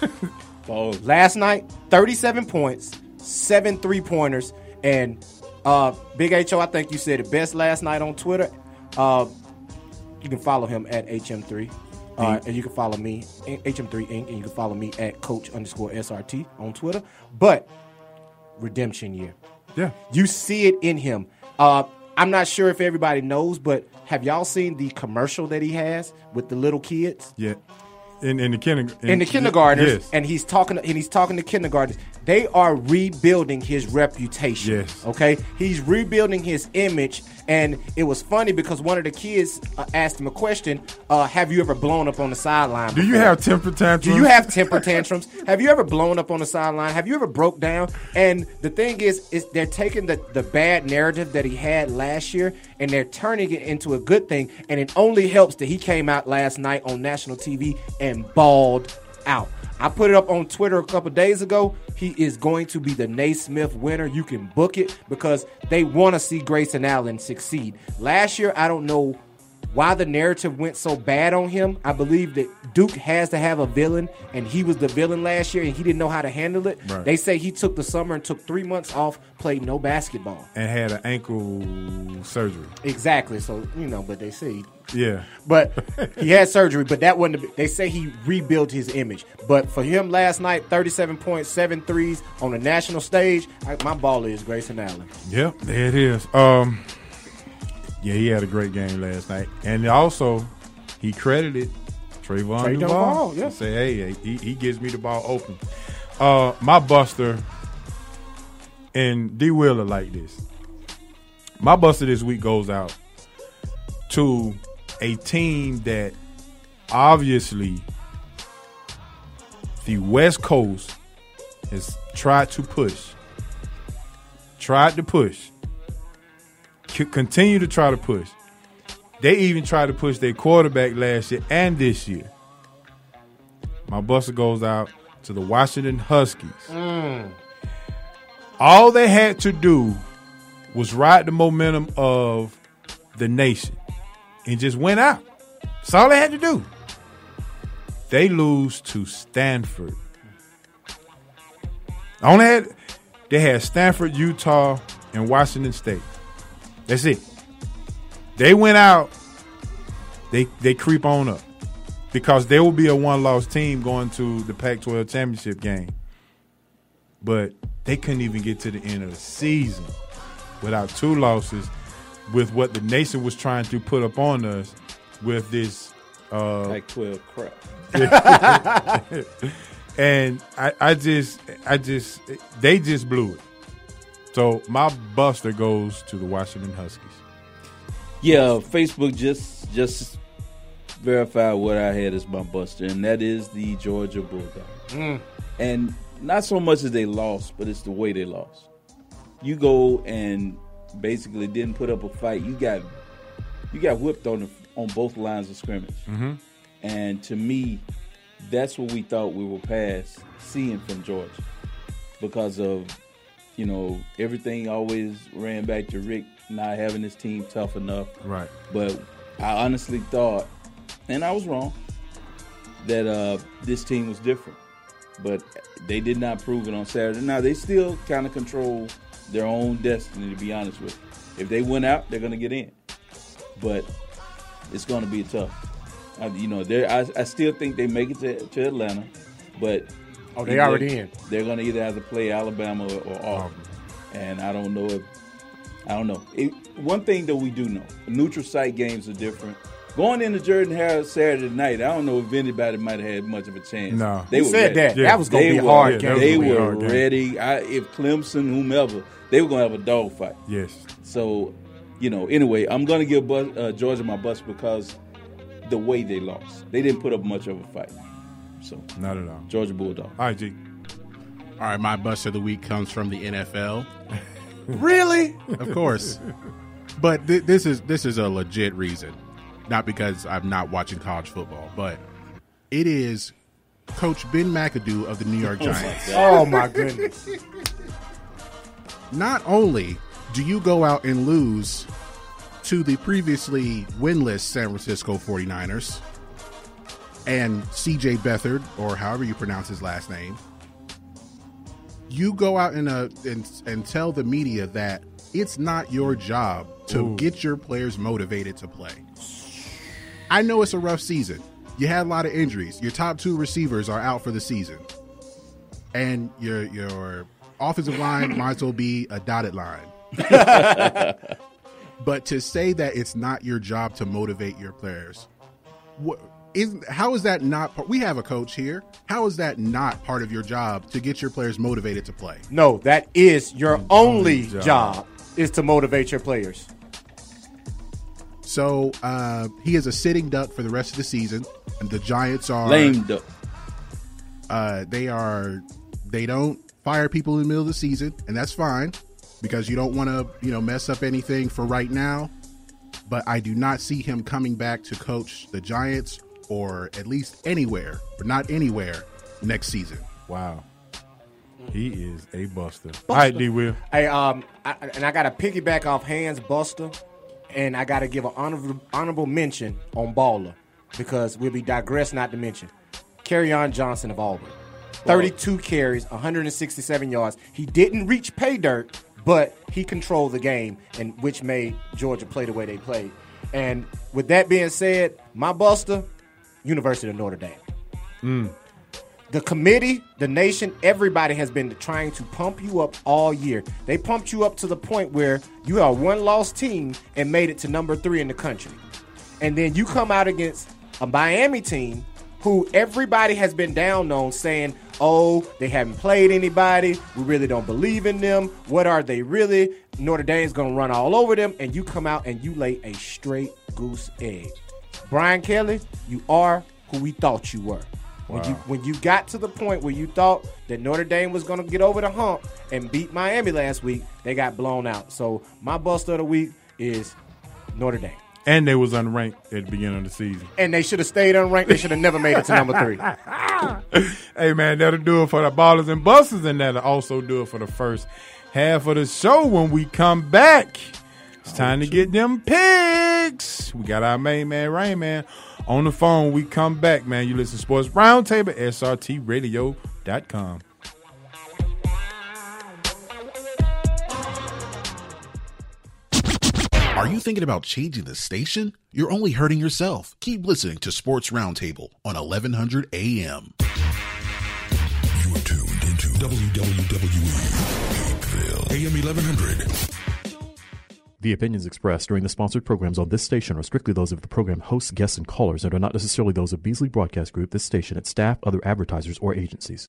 Last night, thirty-seven points, seven three-pointers, and uh, Big H O, I think you said it best last night on Twitter. Uh, you can follow him at H M three. Uh, and you can follow me, H M three Incorporated, and you can follow me at Coach underscore S R T on Twitter. But redemption year. Yeah. You see it in him. Uh, I'm not sure if everybody knows, but have y'all seen the commercial that he has with the little kids? Yeah. In, in the kindergarten. In the kindergartners, Yes. and he's talking and he's talking to kindergartners. They are rebuilding his reputation. Yes. Okay, he's rebuilding his image, and it was funny because one of the kids uh, asked him a question: uh, "Have you ever blown up on the sideline? Do you before?" have temper tantrums? Do you have temper tantrums? Have you ever blown up on the sideline? Have you ever broke down? And the thing is, is they're taking the, the bad narrative that he had last year and they're turning it into a good thing. And it only helps that he came out last night on national T V and balled out. I put it up on Twitter a couple days ago. He is going to be the Naismith winner. You can book it because they want to see Grayson Allen succeed. Last year, I don't know why the narrative went so bad on him. I believe that Duke has to have a villain, and he was the villain last year, and he didn't know how to handle it. Right. They say he took the summer and took three months off, played no basketball. And had an ankle surgery. Exactly. So, you know, but they say Yeah. But he had surgery, but that wasn't. They say he rebuilt his image. But for him last night, thirty-seven point seven threes on the national stage. I, my baller is Grayson Allen. Yep, there it is. Um, yeah, he had a great game last night, and also he credited Trayvon Trey Duval. Duval, yeah. To say, hey, he, he gives me the ball open. Uh, my buster, and D. Wheeler like this. My buster this week goes out to a team that obviously the West Coast has tried to push, tried to push, c- continue to try to push. They even tried to push their quarterback last year and this year. My buster goes out to the Washington Huskies. Mm. All they had to do was ride the momentum of the nation and just went out. That's all they had to do. They lose to Stanford. Only had they had Stanford, Utah, and Washington State. That's it. They went out. They they creep on up because there will be a one-loss team going to the Pac twelve championship game. But they couldn't even get to the end of the season without two losses, with what the nation was trying to put up on us with this uh, Pac twelve crap. And I, I just, I just, they just blew it. So my buster goes to the Washington Huskies. Yeah, Facebook just just verified what I had as my buster, and that is the Georgia Bulldogs. Mm. And not so much as they lost, but it's the way they lost. You go and basically didn't put up a fight. You got you got whipped on the, on both lines of scrimmage. Mm-hmm. And to me, that's what we thought we were past seeing from Georgia, because of, you know, everything always ran back to Rick not having his team tough enough. Right. But I honestly thought, and I was wrong, that uh, this team was different. But they did not prove it on Saturday. Now, they still kind of control their own destiny, to be honest with you. If they win out, they're going to get in. But it's going to be tough. I, you know, I, I still think they make it to, to Atlanta. But oh, they already in. They're going to either have to play Alabama or, or Auburn. And I don't know if I don't know. It, one thing that we do know, neutral site games are different. Going into Jordan Harris Saturday night, I don't know if anybody might have had much of a chance. No. They you were said ready. that. Yeah. That was going to They be a were- hard yeah, game. They gonna be a were hard game. ready. I, if Clemson, whomever, they were going to have a dogfight. Yes. So, you know, anyway, I'm going to give bus, uh, Georgia my bus because the way they lost. They didn't put up much of a fight. So, Not at all. Georgia Bulldog. All right, G. All right, my bust of the week comes from the N F L. Really? Of course. But th- this is this is a legit reason. Not because I'm not watching college football, but it is Coach Ben McAdoo of the New York Giants. Oh, my goodness. Not only do you go out and lose to the previously winless San Francisco forty-niners and C J Beathard, or however you pronounce his last name, you go out and, uh, and, and tell the media that it's not your job to Ooh. get your players motivated to play. I know it's a rough season. You had a lot of injuries. Your top two receivers are out for the season. And your your offensive line might as well be a dotted line. But to say that it's not your job to motivate your players, what, is, how is that not part? We have a coach here. How is that not part of your job to get your players motivated to play? No, that is your only job. job, is to motivate your players. So uh, he is a sitting duck for the rest of the season, and the Giants are Lame duck. Uh, they are they don't fire people in the middle of the season, and that's fine because you don't want to you know mess up anything for right now. But I do not see him coming back to coach the Giants, or at least anywhere, but not anywhere next season. Wow. He is a buster. All right, D. Will. Hey, um, I, and I got to piggyback off Hans Buster, and I got to give an honorable, honorable mention on Baller, because we'll be digress not to mention Kerryon Johnson of Auburn. thirty-two carries, one hundred sixty-seven yards. He didn't reach pay dirt, but he controlled the game, and which made Georgia play the way they played. And with that being said, my buster, University of Notre Dame. Mm. The committee, the nation, everybody has been trying to pump you up all year. They pumped you up to the point where you are a one-loss team and made it to number three in the country. And then you come out against a Miami team who everybody has been down on, saying, oh, they haven't played anybody. We really don't believe in them. What are they really? Notre Dame's going to run all over them. And you come out and you lay a straight goose egg. Brian Kelly, you are who we thought you were. When Wow. you when you got to the point where you thought that Notre Dame was going to get over the hump and beat Miami last week, they got blown out. So my bust of the week is Notre Dame. And they was unranked at the beginning of the season. And they should have stayed unranked. They should have never made it to number three. Hey, man, that'll do it for the Ballers and Busters, and that'll also do it for the first half of the show. When we come back, It's time to get them picks. We got our main man, Rain Man, on the phone. We come back, man. You listen to Sports Roundtable, S R T radio dot com. Are you thinking about changing the station? You're only hurting yourself. Keep listening to Sports Roundtable on eleven hundred A M. You are tuned into W W W E Hapeville, A M eleven hundred. The opinions expressed during the sponsored programs on this station are strictly those of the program hosts, guests, and callers and are not necessarily those of Beasley Broadcast Group, this station, its staff, other advertisers, or agencies.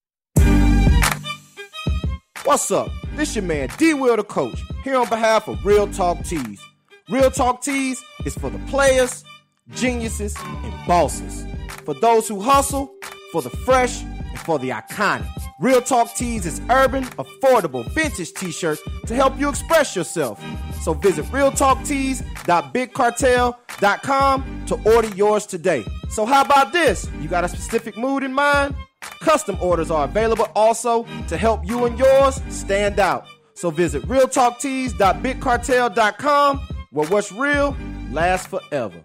What's up? This your man, D. Will the Coach, here on behalf of Real Talk Tees. Real Talk Tees is for the players, geniuses, and bosses. For those who hustle, for the fresh, and for the iconic. Real Talk Tees is urban, affordable, vintage t-shirts to help you express yourself. So visit real talk tees dot big cartel dot com to order yours today. So how about this? You got a specific mood in mind? Custom orders are available also to help you and yours stand out. So visit real talk tees dot big cartel dot com, where what's real lasts forever.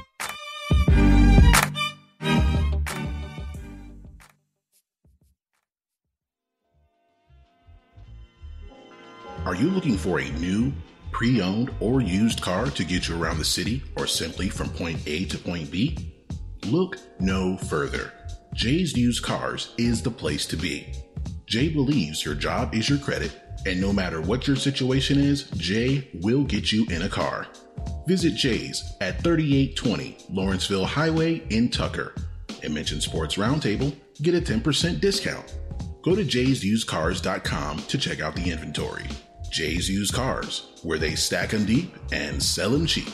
Are you looking for a new, pre-owned, or used car to get you around the city or simply from point A to point B? Look no further. Jay's Used Cars is the place to be. Jay believes your job is your credit, and no matter what your situation is, Jay will get you in a car. Visit Jay's at thirty-eight twenty Lawrenceville Highway in Tucker and mention Sports Roundtable, get a ten percent discount. Go to jays used cars dot com to check out the inventory. Jay's Used Cars, where they stack them deep and sell them cheap.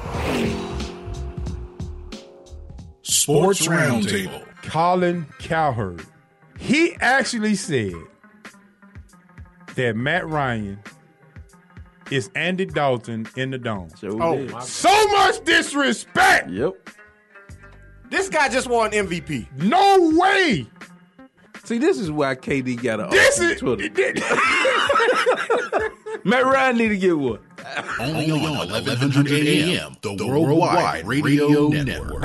Sports Roundtable. Colin Cowherd. He actually said that Matt Ryan is Andy Dalton in the Dome. So Oh, did. my- So much disrespect. Yep. This guy just won M V P. No way. See, this is why K D got an This off is Twitter. Matt Ryan need to get one. Only on eleven hundred A M, the, the Worldwide Radio, Radio Network.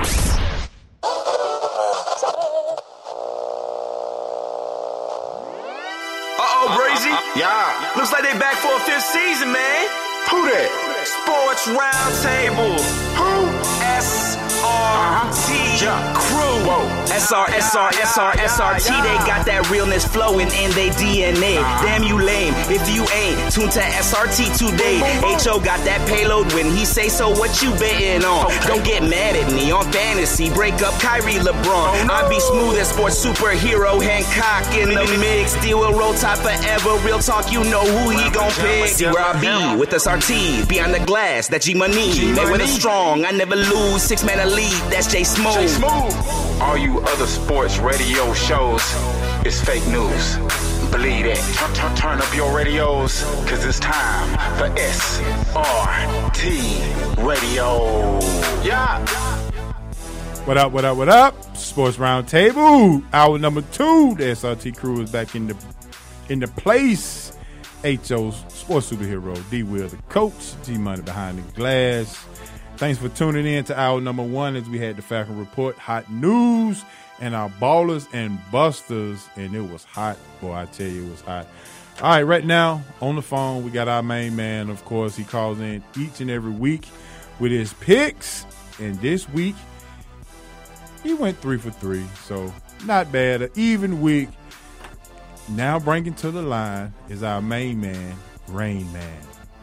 Uh-oh, Brazy. Yeah. Looks like they back for a fifth season, man. Who that? Sports Roundtable. Who? S R T Crew. S R, S R, S R, S R T. They got that realness flowing in they D N A. Damn you lame if you ain't tuned to S R T today. H O got that payload when he say so. What you betting on? Don't get mad at me on fantasy. Break up Kyrie LeBron. I be smooth as sports superhero Hancock in the mix. Deal with roll tide forever. Real talk, you know who he gon' pick. See where I be with S R T. Beyond the glass, that G Money. They with a strong. I never lose. Six man elite. That's J Smooth. All you other sports radio shows is fake news. Believe it. Turn, turn, turn up your radios, cause it's time for S R T Radio. Yeah. What up, what up, what up? Sports Roundtable. Hour number two. The S R T crew is back in the in the place. H O's sports superhero, D. Will the Coach, G Money behind the glass. Thanks for tuning in to hour number one as we had the Falcon Report, hot news, and our ballers and busters. And it was hot. Boy, I tell you, it was hot. All right, right now on the phone, we got our main man. Of course, he calls in each and every week with his picks. And this week, he went three for three. So not bad. An even week. Now bringing to the line is our main man, Rain Man.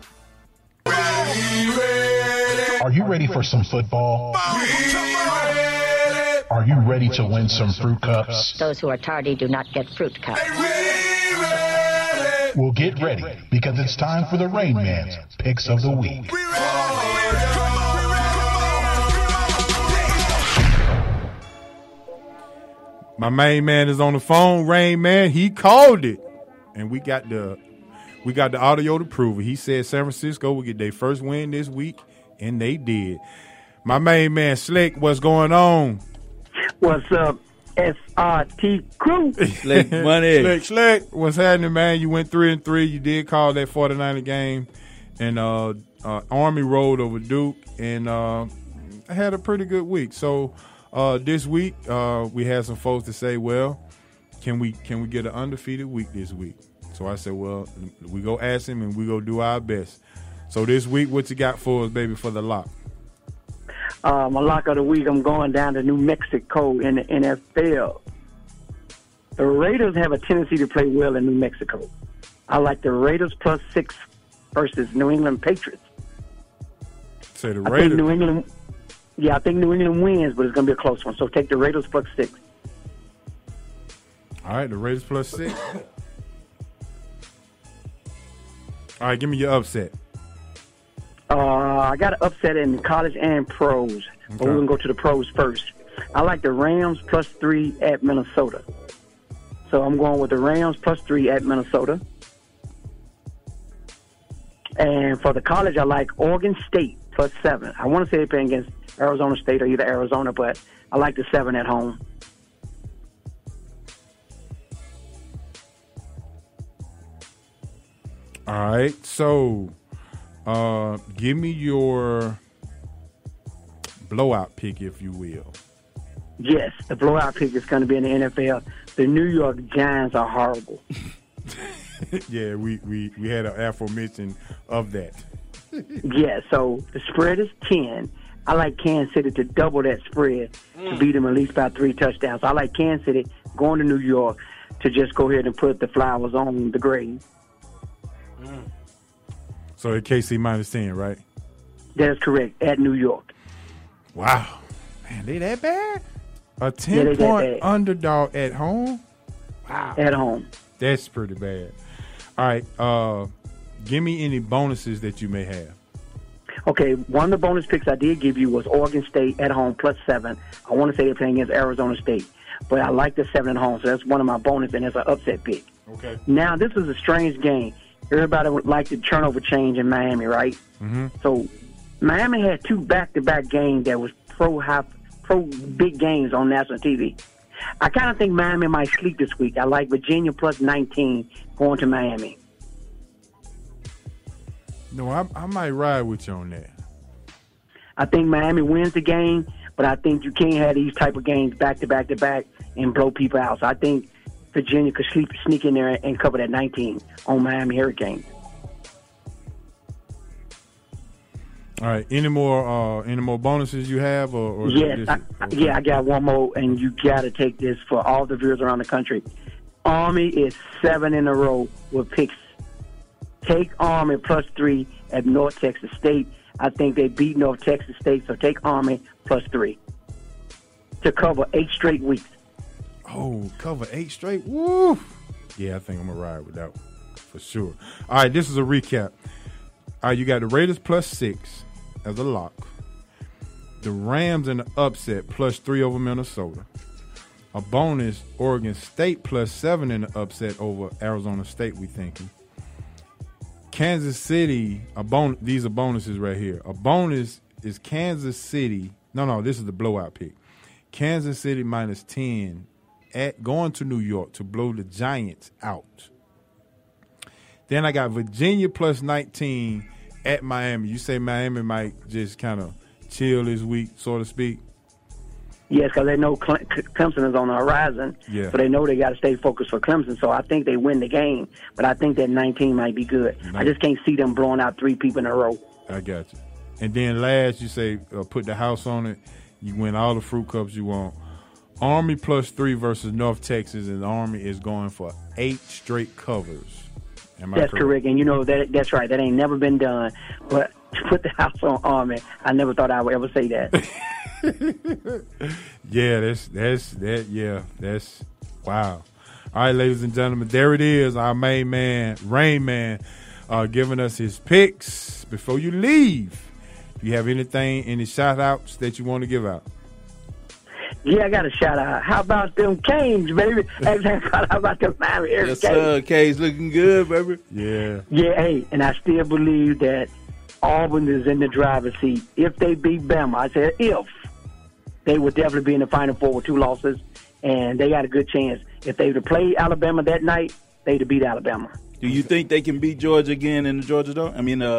Are you ready for some football? Are you ready to win some fruit cups? Those who are tardy do not get fruit cups. Well, get ready, because it's time for the Rain Man's Picks of the Week. My main man is on the phone, Rain Man. He called it, and we got the we got the audio to prove it. He said San Francisco will get their first win this week, and they did. My main man, Slick, what's going on? What's up, S R T crew? Slick money. Slick, Slick, what's happening, man? You went three and three. You did call that forty-niner game, and uh, uh, Army rolled over Duke and uh, had a pretty good week. So uh, this week uh, we had some folks to say, well, can we can we get an undefeated week this week? So I said, well, we go ask him and we go do our best. So this week, what you got for us, baby, for the lock? Uh, my lock of the week, I'm going down to New Mexico in the N F L. The Raiders have a tendency to play well in New Mexico. I like the Raiders plus six versus New England Patriots. Say the I Raiders. think New England, yeah, I think New England wins, but it's going to be a close one. So take the Raiders plus six. All right, the Raiders plus six. All right, give me your upset. Uh, I got an upset in college and pros, okay. But we're going to go to the pros first. I like the Rams plus three at Minnesota. So I'm going with the Rams plus three at Minnesota. And for the college, I like Oregon State plus seven. I want to say they're playing against Arizona State or either Arizona, but I like the seven at home. All right, so uh, give me your blowout pick, if you will. Yes, the blowout pick is going to be in the N F L. The New York Giants are horrible. yeah, we, we, we had an aforemention of that. yeah, so the spread is ten. I like Kansas City to double that spread mm. to beat them at least by three touchdowns. So I like Kansas City going to New York to just go ahead and put the flowers on the grave. Mm. So at K C minus ten, right? That is correct, at New York. Wow. Man, they that bad? A ten-point yeah, underdog at home? Wow. At home. That's pretty bad. All right. Uh, give me any bonuses that you may have. Okay, one of the bonus picks I did give you was Oregon State at home plus seven. I want to say they're playing against Arizona State. But I like the seven at home, so that's one of my bonus, and it's an upset pick. Okay. Now, this is a strange game. Everybody would like the turnover change in Miami, right? Mm-hmm. So Miami had two back-to-back games that was pro high, pro big games on national T V. I kind of think Miami might sleep this week. I like Virginia plus nineteen going to Miami. No, I, I might ride with you on that. I think Miami wins the game, but I think you can't have these type of games back-to-back-to-back and blow people out. So I think Virginia could sleep, sneak in there and cover that nineteen on Miami Hurricanes. All right. Any more? Uh, any more bonuses you have? Or, or yes, I, okay. yeah, I got one more, and you got to take this for all the viewers around the country. Army is seven in a row with picks. Take Army plus three at North Texas State. I think they beat North Texas State, so take Army plus three to cover eight straight weeks. Oh, cover eight straight? Woo! Yeah, I think I'm going to ride with that one for sure. All right, this is a recap. All right, you got the Raiders plus six as a lock. The Rams in the upset plus three over Minnesota. A bonus, Oregon State plus seven in the upset over Arizona State, we thinking. Kansas City, a bon- these are bonuses right here. A bonus is Kansas City. No, no, this is the blowout pick. Kansas City minus ten at going to New York to blow the Giants out. Then I got Virginia plus nineteen at Miami. You say Miami might just kind of chill this week, so to speak? Yes, because they know Clemson is on the horizon. Yeah. So they know they got to stay focused for Clemson. So I think they win the game, but I think that nineteen might be good. Nice. I just can't see them blowing out three people in a row. I got you. And then last, you say uh, put the house on it. You win all the fruit cups you want. Army plus three versus North Texas, and the Army is going for eight straight covers. Am I that's correct? correct, and you know that that's right. That ain't never been done. But to put the house on Army, I never thought I would ever say that. yeah, that's that's that. Yeah, that's wow. All right, ladies and gentlemen, there it is. Our main man, Rain Man, uh, giving us his picks. Before you leave, do you have anything, any shout outs that you want to give out? Yeah, I got a shout out. How about them Canes, baby? How about them Miami Hurricanes? Yes, sir. Canes looking good, baby. Yeah. Yeah, hey, and I still believe that Auburn is in the driver's seat. If they beat Bama, I said if, they would definitely be in the Final Four with two losses, and they got a good chance. If they would have played Alabama that night, they'd have beat Alabama. Do you think they can beat Georgia again in the Georgia Dome? I mean, uh,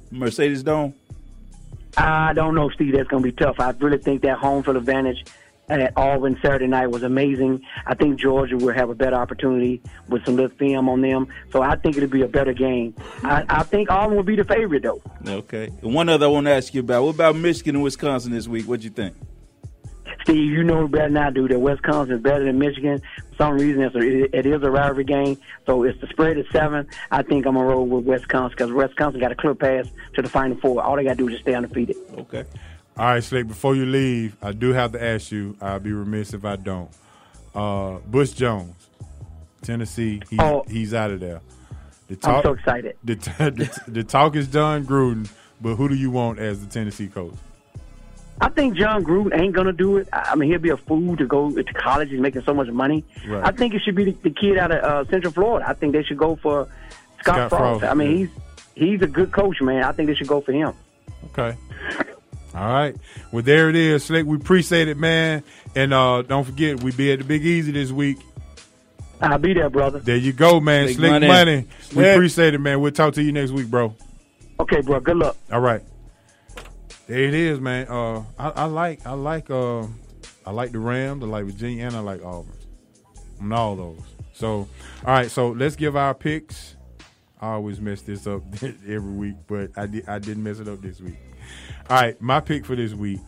Mercedes Dome? I don't know, Steve. That's going to be tough. I really think that home field advantage at Auburn Saturday night was amazing. I think Georgia will have a better opportunity with some little film on them. So I think it'll be a better game. I, I think Auburn will be the favorite, though. Okay. And one other I want to ask you about. What about Michigan and Wisconsin this week? What do you think? Steve, you know better than I do that Wisconsin is better than Michigan. For some reason, it's a, it is a rivalry game. So it's the spread is seven. I think I'm going to roll with Wisconsin because Wisconsin got a clear pass to the Final Four. All they got to do is just stay undefeated. Okay. All right, Slick, before you leave, I do have to ask you, I'll be remiss if I don't. Uh, Bush Jones, Tennessee, he's, oh, he's out of there. The talk, I'm so excited. The, the, the talk is done, Gruden, but who do you want as the Tennessee coach? I think John Gruden ain't going to do it. I mean, he'll be a fool to go to college. He's making so much money. Right. I think it should be the, the kid out of uh, Central Florida. I think they should go for Scott, Scott Frost. Frost. I mean, yeah. he's he's a good coach, man. I think they should go for him. Okay. All right. Well, there it is, Slick. We appreciate it, man. And uh, don't forget, we be at the Big Easy this week. I'll be there, brother. There you go, man. Slick Slick money. money. Slick. We appreciate it, man. We'll talk to you next week, bro. Okay, bro. Good luck. All right. There it is, man. Uh, I, I like, I like, uh, I like the Rams. I like Virginia, and I like Auburn. On all those. So, all right. So let's give our picks. I always mess this up every week, but I did, I didn't mess it up this week. All right, my pick for this week.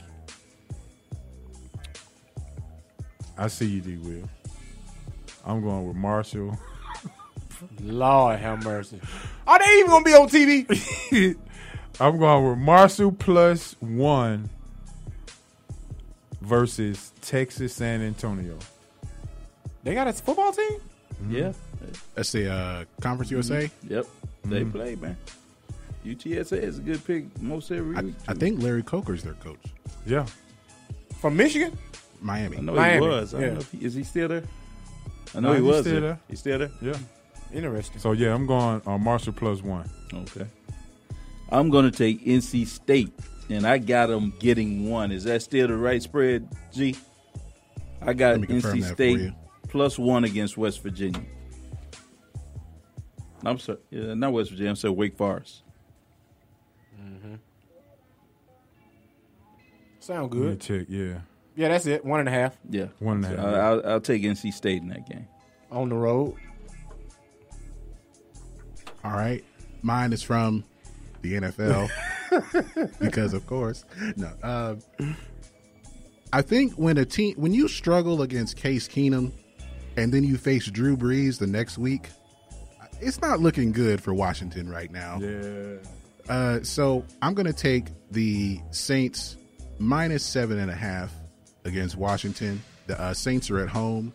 I see you, D. Will. I'm going with Marshall. Lord have mercy. Are they even going to be on T V? I'm going with Marshall plus one versus Texas San Antonio. They got a football team? Mm-hmm. Yeah. That's the uh, Conference U S A? Yep. They Mm-hmm. play, man. U T S A is a good pick most every I, week. I think Larry Coker's their coach. Yeah. From Michigan? Miami. I know Miami. he was. I Yeah. don't know if he, is he still there? I know No, he he's was still there. there. He's still there? Yeah. Interesting. So, yeah, I'm going uh, Marshall plus one. Okay. I'm going to take N C State, and I got them getting one. Is that still the right spread, G? I got Let me N confirm C that for State you. plus one against West Virginia. I'm sorry. Yeah, not West Virginia. I'm saying Wake Forest. Mm-hmm. Sound Let me good. check, yeah. Yeah, that's it. One and a half. Yeah. One and a half. I- I'll, I'll take N C State in that game. On the road. All right. Mine is from the N F L because, of course, no. Uh, I think when a team, when you struggle against Case Keenum, and then you face Drew Brees the next week, it's not looking good for Washington right now. Yeah. Uh, so I'm going to take the Saints minus seven and a half against Washington. The uh, Saints are at home,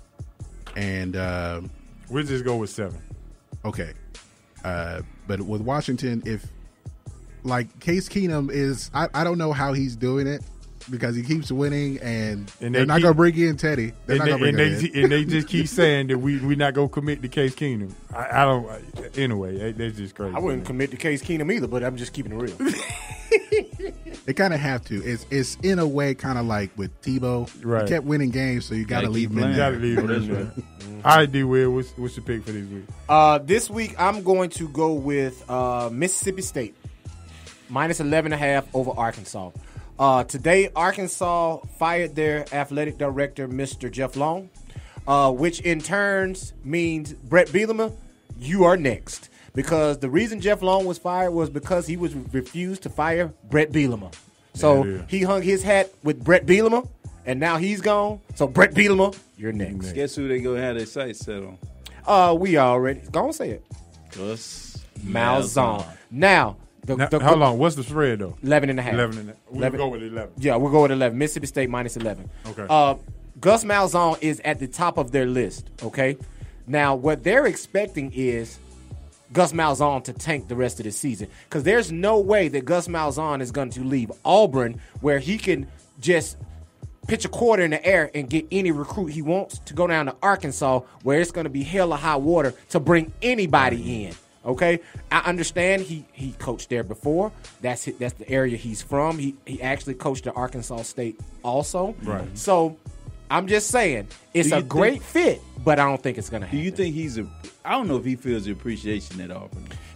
and uh, we'll just go with seven. Okay. Uh, but with Washington, if like Case Keenum is, I, I don't know how he's doing it because he keeps winning, and, And they're they not keep- going to bring in Teddy. They're And not they, going to and, bring they, him in. and they just keep saying that we we not gonna commit to Case Keenum. I, I don't. Anyway, they- that's just crazy. I wouldn't commit to Case Keenum either, but I'm just keeping it real. They kind of have to. It's it's in a way kind of like with Tebow. Right. He kept winning games, so you got to Gotta leave keep him in You there. gotta leave Oh, him that's in there. right. All right, D. Will, what's, what's your pick for this week? Uh, this week, I'm going to go with uh, Mississippi State. Minus eleven and a half over Arkansas. Uh, today, Arkansas fired their athletic director, Mister Jeff Long, uh, which in turns means, Brett Bielema, you are next. Because the reason Jeff Long was fired was because he was refused to fire Brett Bielema. So Yeah, it is. he hung his hat with Brett Bielema, and now he's gone. So Brett Bielema, you're next. Guess who they gonna have their sights set on? Uh, we already go on say it. Gus Malzahn. Now, the, Now, the, how long? What's the spread though? eleven and a half. Eleven and a, we'll eleven. go with eleven. Yeah, we'll go with eleven. Mississippi State minus eleven. Okay. Uh, Gus Malzahn is at the top of their list. Okay. Now, what they're expecting is Gus Malzahn to tank the rest of the season because there's no way that Gus Malzahn is going to leave Auburn where he can just pitch a quarter in the air and get any recruit he wants to go down to Arkansas where it's going to be hell of high water to bring anybody in. Okay, I understand he he coached there before. That's it, that's the area he's from. He he actually coached at Arkansas State also. Right. So I'm just saying it's Do a you great think- fit, but I don't think it's going to Do happen. you think he's a? I don't know if he feels the appreciation at Auburn.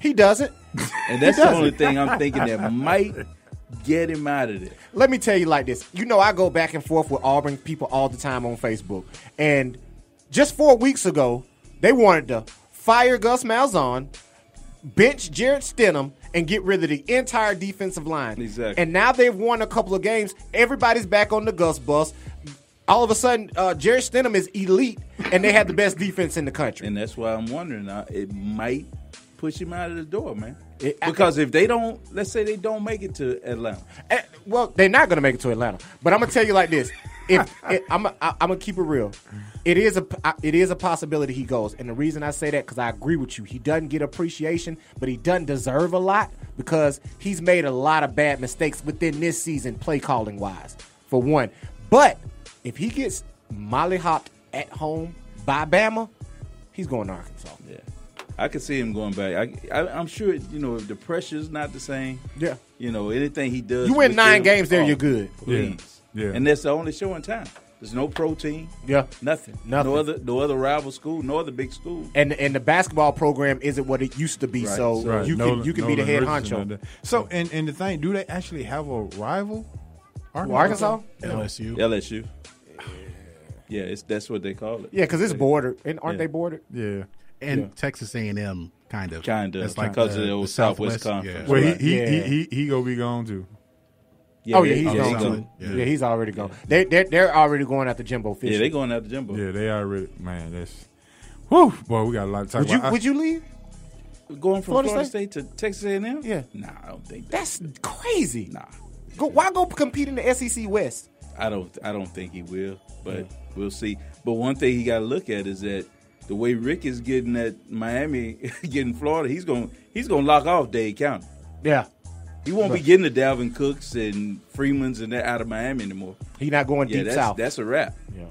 He doesn't. And that's He the doesn't. only thing I'm thinking that might get him out of there. Let me tell you like this. You know, I go back and forth with Auburn people all the time on Facebook. And just four weeks ago, they wanted to fire Gus Malzahn, bench Jarrett Stidham, and get rid of the entire defensive line. Exactly. And now they've won a couple of games. Everybody's back on the Gus bus. All of a sudden, uh, Jarrett Stidham is elite, and they have the best defense in the country. And that's why I'm wondering, uh, it might push him out of the door, man. It- because if they don't, let's say they don't make it to Atlanta. Eh, well, they're not going to make it to Atlanta. But I'm going to tell you like this: if it, I'm, I, I'm going to keep it real, it is a it is a possibility he goes. And the reason I say that because I agree with you, he doesn't get appreciation, but he doesn't deserve a lot because he's made a lot of bad mistakes within this season, play calling wise. For one, but if he gets mollyhopped at home by Bama, he's going to Arkansas. Yeah. I could see him going back. I, I, I'm sure, you know, if the pressure's not the same, yeah, you know, anything he does. You win with nine them, games there, oh, you're good. Please. Yeah. Yeah. And that's the only show in town. There's no pro team. Yeah. Nothing. Nothing. No other no other rival school, no other big school. And and the basketball program isn't what it used to be, Right. so Right. you Nolan- can you can be the Nolan head Richardson honcho. under- So, and, and the thing, do they actually have a rival? Who, Arkansas? L S U. L S U. Yeah, it's that's what they call it. Yeah, because it's bordered. And aren't Yeah. they bordered? Yeah. And Yeah. Texas A and M, kind of. Kinda, That's like because the, of the old the Southwest Southwest Conference. Yeah. Well, Right. he, he, Yeah. he, he, he gonna be gone too. oh yeah, they- he's they gone go- too. Yeah. Yeah. he's already gone. They they're, they're already going after Jimbo Fisher. Yeah, they going after Jimbo. Yeah, they already, man, that's, whew, boy, we got a lot to talk Would you about. I- would you leave? Going from Florida Florida, State? State? to Texas A and M? Yeah. Nah, I don't think that. That's crazy. Nah, Go why go compete in the S E C West? I don't. I don't think he will. But we'll see. But one thing he got to look at is that the way Rick is getting at Miami, getting Florida, he's going he's going to lock off Dade County. Yeah. He won't be getting the Dalvin Cooks and Freemans and that out of Miami anymore. He's not going Yeah, deep that's south. that's a wrap. Yeah.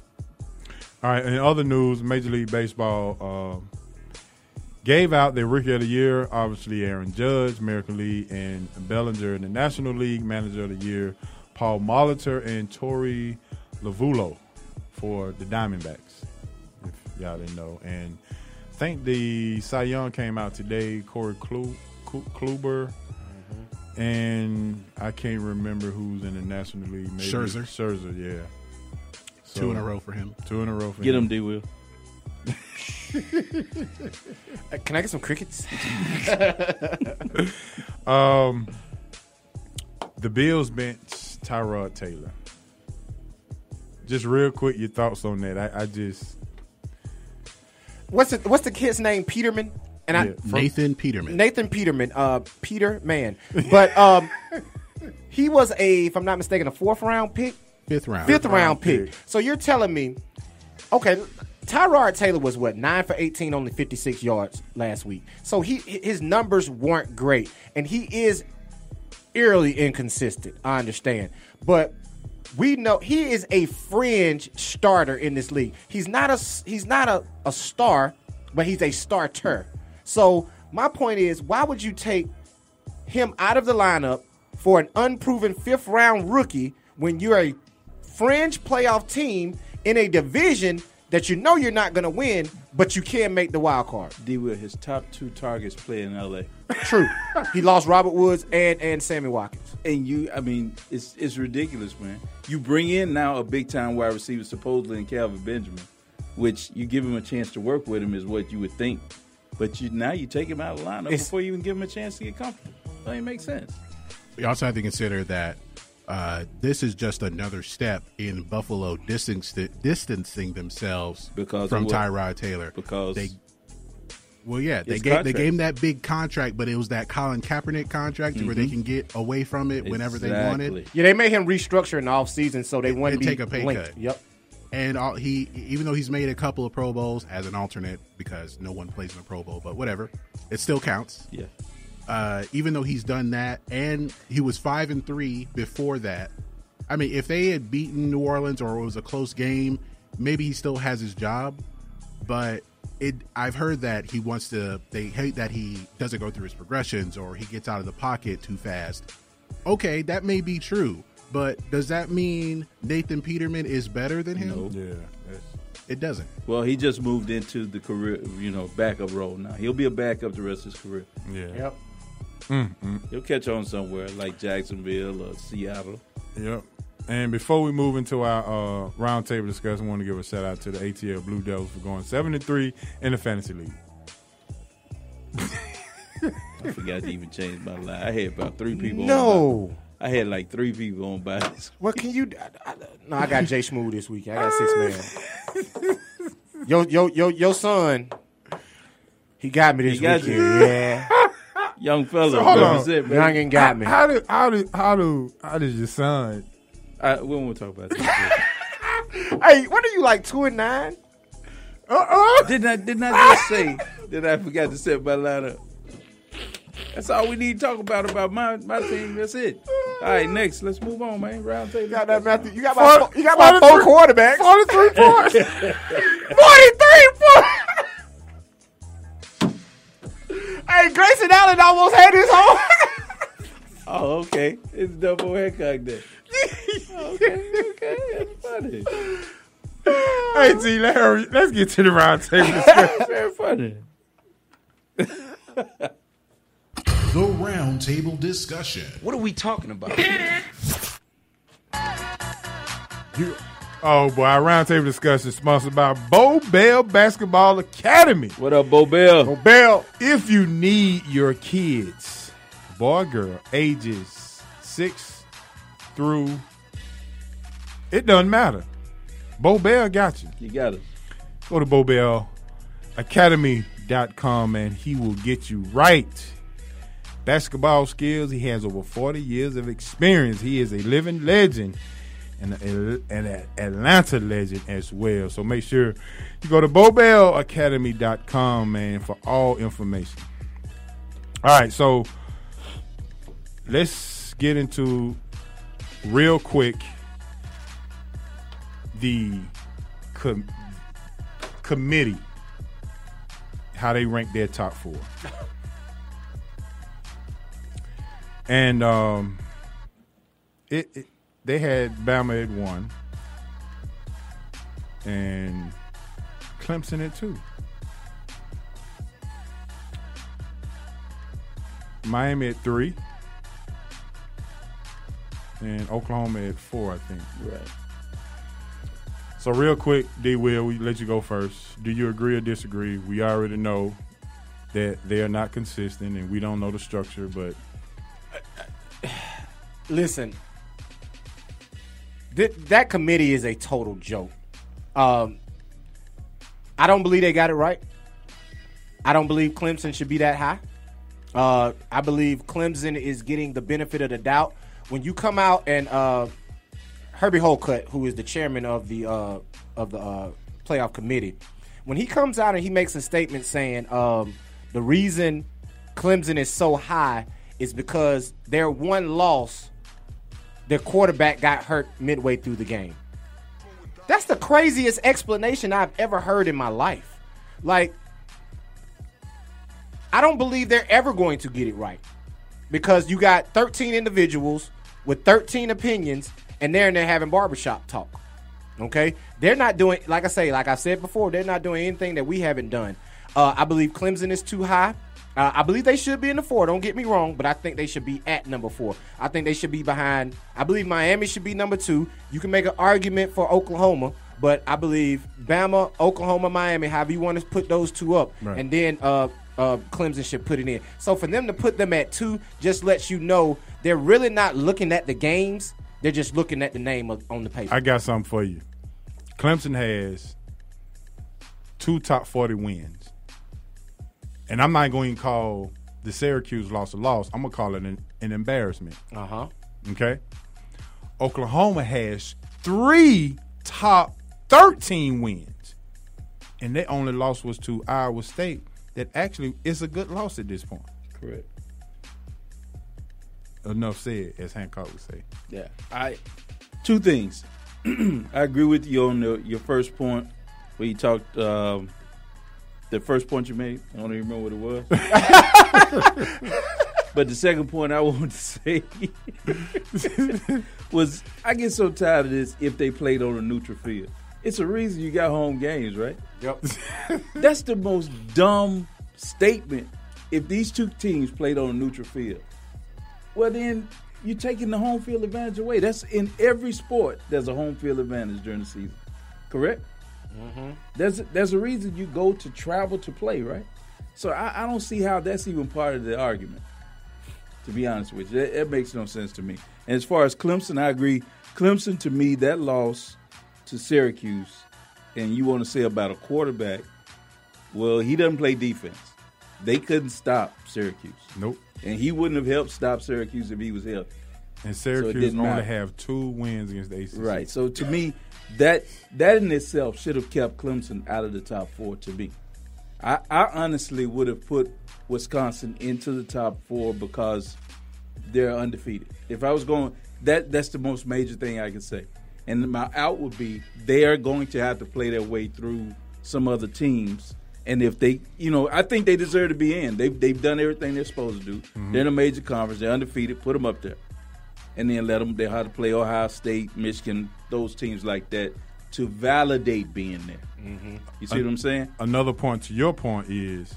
All right, in other news, Major League Baseball um, gave out their Rookie of the Year. Obviously, Aaron Judge, American League, and Bellinger in the National League. Manager of the Year, Paul Molitor and Torey Lovullo for the Diamondbacks, if y'all didn't know. And I think the Cy Young came out today, Corey Klu- Klu- Kluber, and I can't remember who's in the National League. Maybe Scherzer. Scherzer, yeah. So, Two in a row for him. Two in a row for Get him. him, D. Will. Uh, Can I get some crickets? Um, the Bills bench Tyrod Taylor. Just real quick, your thoughts on that? I, I just What's the what's the kid's name? Peterman? And I Yeah. Nathan Peterman. Nathan Peterman, uh, Peter Man. But um, he was a, if I'm not mistaken, a fourth round pick, Fifth round. fifth round, round pick. pick. So you're telling me, okay, Tyrod Taylor was what nine for eighteen, only fifty-six yards last week. So he his numbers weren't great, and he is eerily inconsistent. I understand, but we know he is a fringe starter in this league. He's not a he's not a, a star, but he's a starter. So my point is, why would you take him out of the lineup for an unproven fifth round rookie when you're a fringe playoff team in a division that you know you're not going to win, but you can make the wild card? D. Will, his top two targets play in L A. True. He lost Robert Woods and, and Sammy Watkins. And you, I mean, it's it's ridiculous, man. You bring in now a big time wide receiver, supposedly in Calvin Benjamin, which you give him a chance to work with him is what you would think. But you now you take him out of the lineup It's- before you even give him a chance to get comfortable. That ain't make sense. We also have to consider that uh, this is just another step in Buffalo distancing, distancing themselves Because from of what? Tyrod Taylor. Because they, well, yeah, they His gave, they contract. gave him that big contract, but it was that Colin Kaepernick contract where they can get away from it whenever they wanted. Exactly. Yeah, they made him restructure in the offseason so they wouldn't and be take a pay linked. cut. Yep. And all, he, even though he's made a couple of Pro Bowls as an alternate because no one plays in a Pro Bowl, but whatever, it still counts. Yeah. Uh, even though he's done that, and he was five and three before that. I mean, if they had beaten New Orleans or it was a close game, maybe he still has his job. But it, I've heard that he wants to. They hate that he doesn't go through his progressions or he gets out of the pocket too fast. Okay, that may be true, but does that mean Nathan Peterman is better than him? No. yeah, that's, it doesn't. Well, he just moved into the career, you know, backup role now. He'll be a backup the rest of his career. Yeah. Yep. Mm-hmm. He'll catch on somewhere like Jacksonville or Seattle. Yep. And before we move into our uh, roundtable discussion, I want to give a shout out to the A T L Blue Devils for going seven and three in the fantasy league. I forgot to even change my line. I had about three people. No. On I had like three people on by this. What can you? I, I, no, I got Jay Smooth this weekend. I got six man. Yo, yo, yo, your son. He got me this He got weekend. you. Yeah. Young fella, So hold on. represent, baby. Youngin got me. How do how do how do how does your son? I, we won't talk about that. Hey, what are you like two and nine? Uh-uh. Didn't I? Didn't I just say that I forgot to set my line up? That's all we need to talk about about my my team. That's it. All right, next, let's move on, man. Round table. You got that, Matthew? You got my Forty- you got my four quarterbacks. Forty-three points. Forty-three points. Hey, Grayson Allen almost had his home. Oh, okay. It's double Hancock day. Okay, okay, that's funny. Hey, T, Larry, let's get to the round table discussion. Very funny. The roundtable discussion. What are we talking about? You, oh boy, our roundtable discussion is sponsored by Bo Bell Basketball Academy. What up, Bo Bell? Bo Bell. If you need your kids, boy or girl, ages six through, it doesn't matter. Bo Bell got you. You got it. Go to Bo Bell Academy dot com and he will get you right. Basketball skills, he has over forty years of experience. He is a living legend and a, and an Atlanta legend as well. So make sure you go to Bo Bell Academy dot com, man, for all information. All right, so let's get into real quick the com- committee, how they rank their top four. And um, it, it they had Bama at one and Clemson at two. Miami at three. And Oklahoma at four, I think. Right. So real quick, D. Will, we let you go first. Do you agree or disagree? We already know that they are not consistent and we don't know the structure, but Listen, th- that committee is a total joke. Um, I don't believe they got it right. I don't believe Clemson should be that high. Uh, I believe Clemson is getting the benefit of the doubt. When you come out and uh, Herbie Holcutt, who is the chairman of the uh, of the uh, playoff committee, when he comes out and he makes a statement saying um, the reason Clemson is so high is because their one loss, their quarterback got hurt midway through the game. That's the craziest explanation I've ever heard in my life. Like, I don't believe they're ever going to get it right because you got thirteen individuals with thirteen opinions and they're in there having barbershop talk. Okay? They're not doing, like I say, like I said before, they're not doing anything that we haven't done. Uh, I believe Clemson is too high. Uh, I believe they should be in the four. Don't get me wrong, but I think they should be at number four. I think they should be behind. I believe Miami should be number two. You can make an argument for Oklahoma, but I believe Bama, Oklahoma, Miami, however you want to put those two up, Right. and then uh, uh, Clemson should put it in. So for them to put them at two just lets you know they're really not looking at the games. They're just looking at the name of, on the paper. I got something for you. Clemson has two top forty wins. And I'm not going to call the Syracuse loss a loss. I'm going to call it an, an embarrassment. Uh-huh. Okay? Oklahoma has three top thirteen wins. And their only loss was to Iowa State. That actually is a good loss at this point. Correct. Enough said, as Hancock would say. Yeah. I two things. I agree with you on the, your first point where you talked um, the first point you made. I don't even remember what it was. But the second point I wanted to say was I get so tired of this if they played on a neutral field. It's a reason you got home games, right? Yep. That's the most dumb statement. If these two teams played on a neutral field, well, then you're taking the home field advantage away. That's in every sport. There's a home field advantage during the season, correct? Mm-hmm. There's there's a reason you go to travel to play, right? So I, I don't see how that's even part of the argument. To be honest with you, that, that makes no sense to me. And as far as Clemson, I agree. Clemson, to me, that loss to Syracuse, and you want to say about a quarterback, well, he doesn't play defense. They couldn't stop Syracuse. Nope. And he wouldn't have helped stop Syracuse if he was healthy. And So it Syracuse didn't only matter. have two wins against the A C C. Right. So to me, that that in itself should have kept Clemson out of the top four to me. I, I honestly would have put Wisconsin into the top four because they're undefeated. If I was going, that that's the most major thing I can say. And my out would be they are going to have to play their way through some other teams. And if they, you know, I think they deserve to be in. They've, they've done everything they're supposed to do. Mm-hmm. They're in a major conference. They're undefeated. Put them up there. And then let them, they have to play Ohio State, Michigan, those teams like that to validate being there. Mm-hmm. You see what I'm saying? Another point to your point is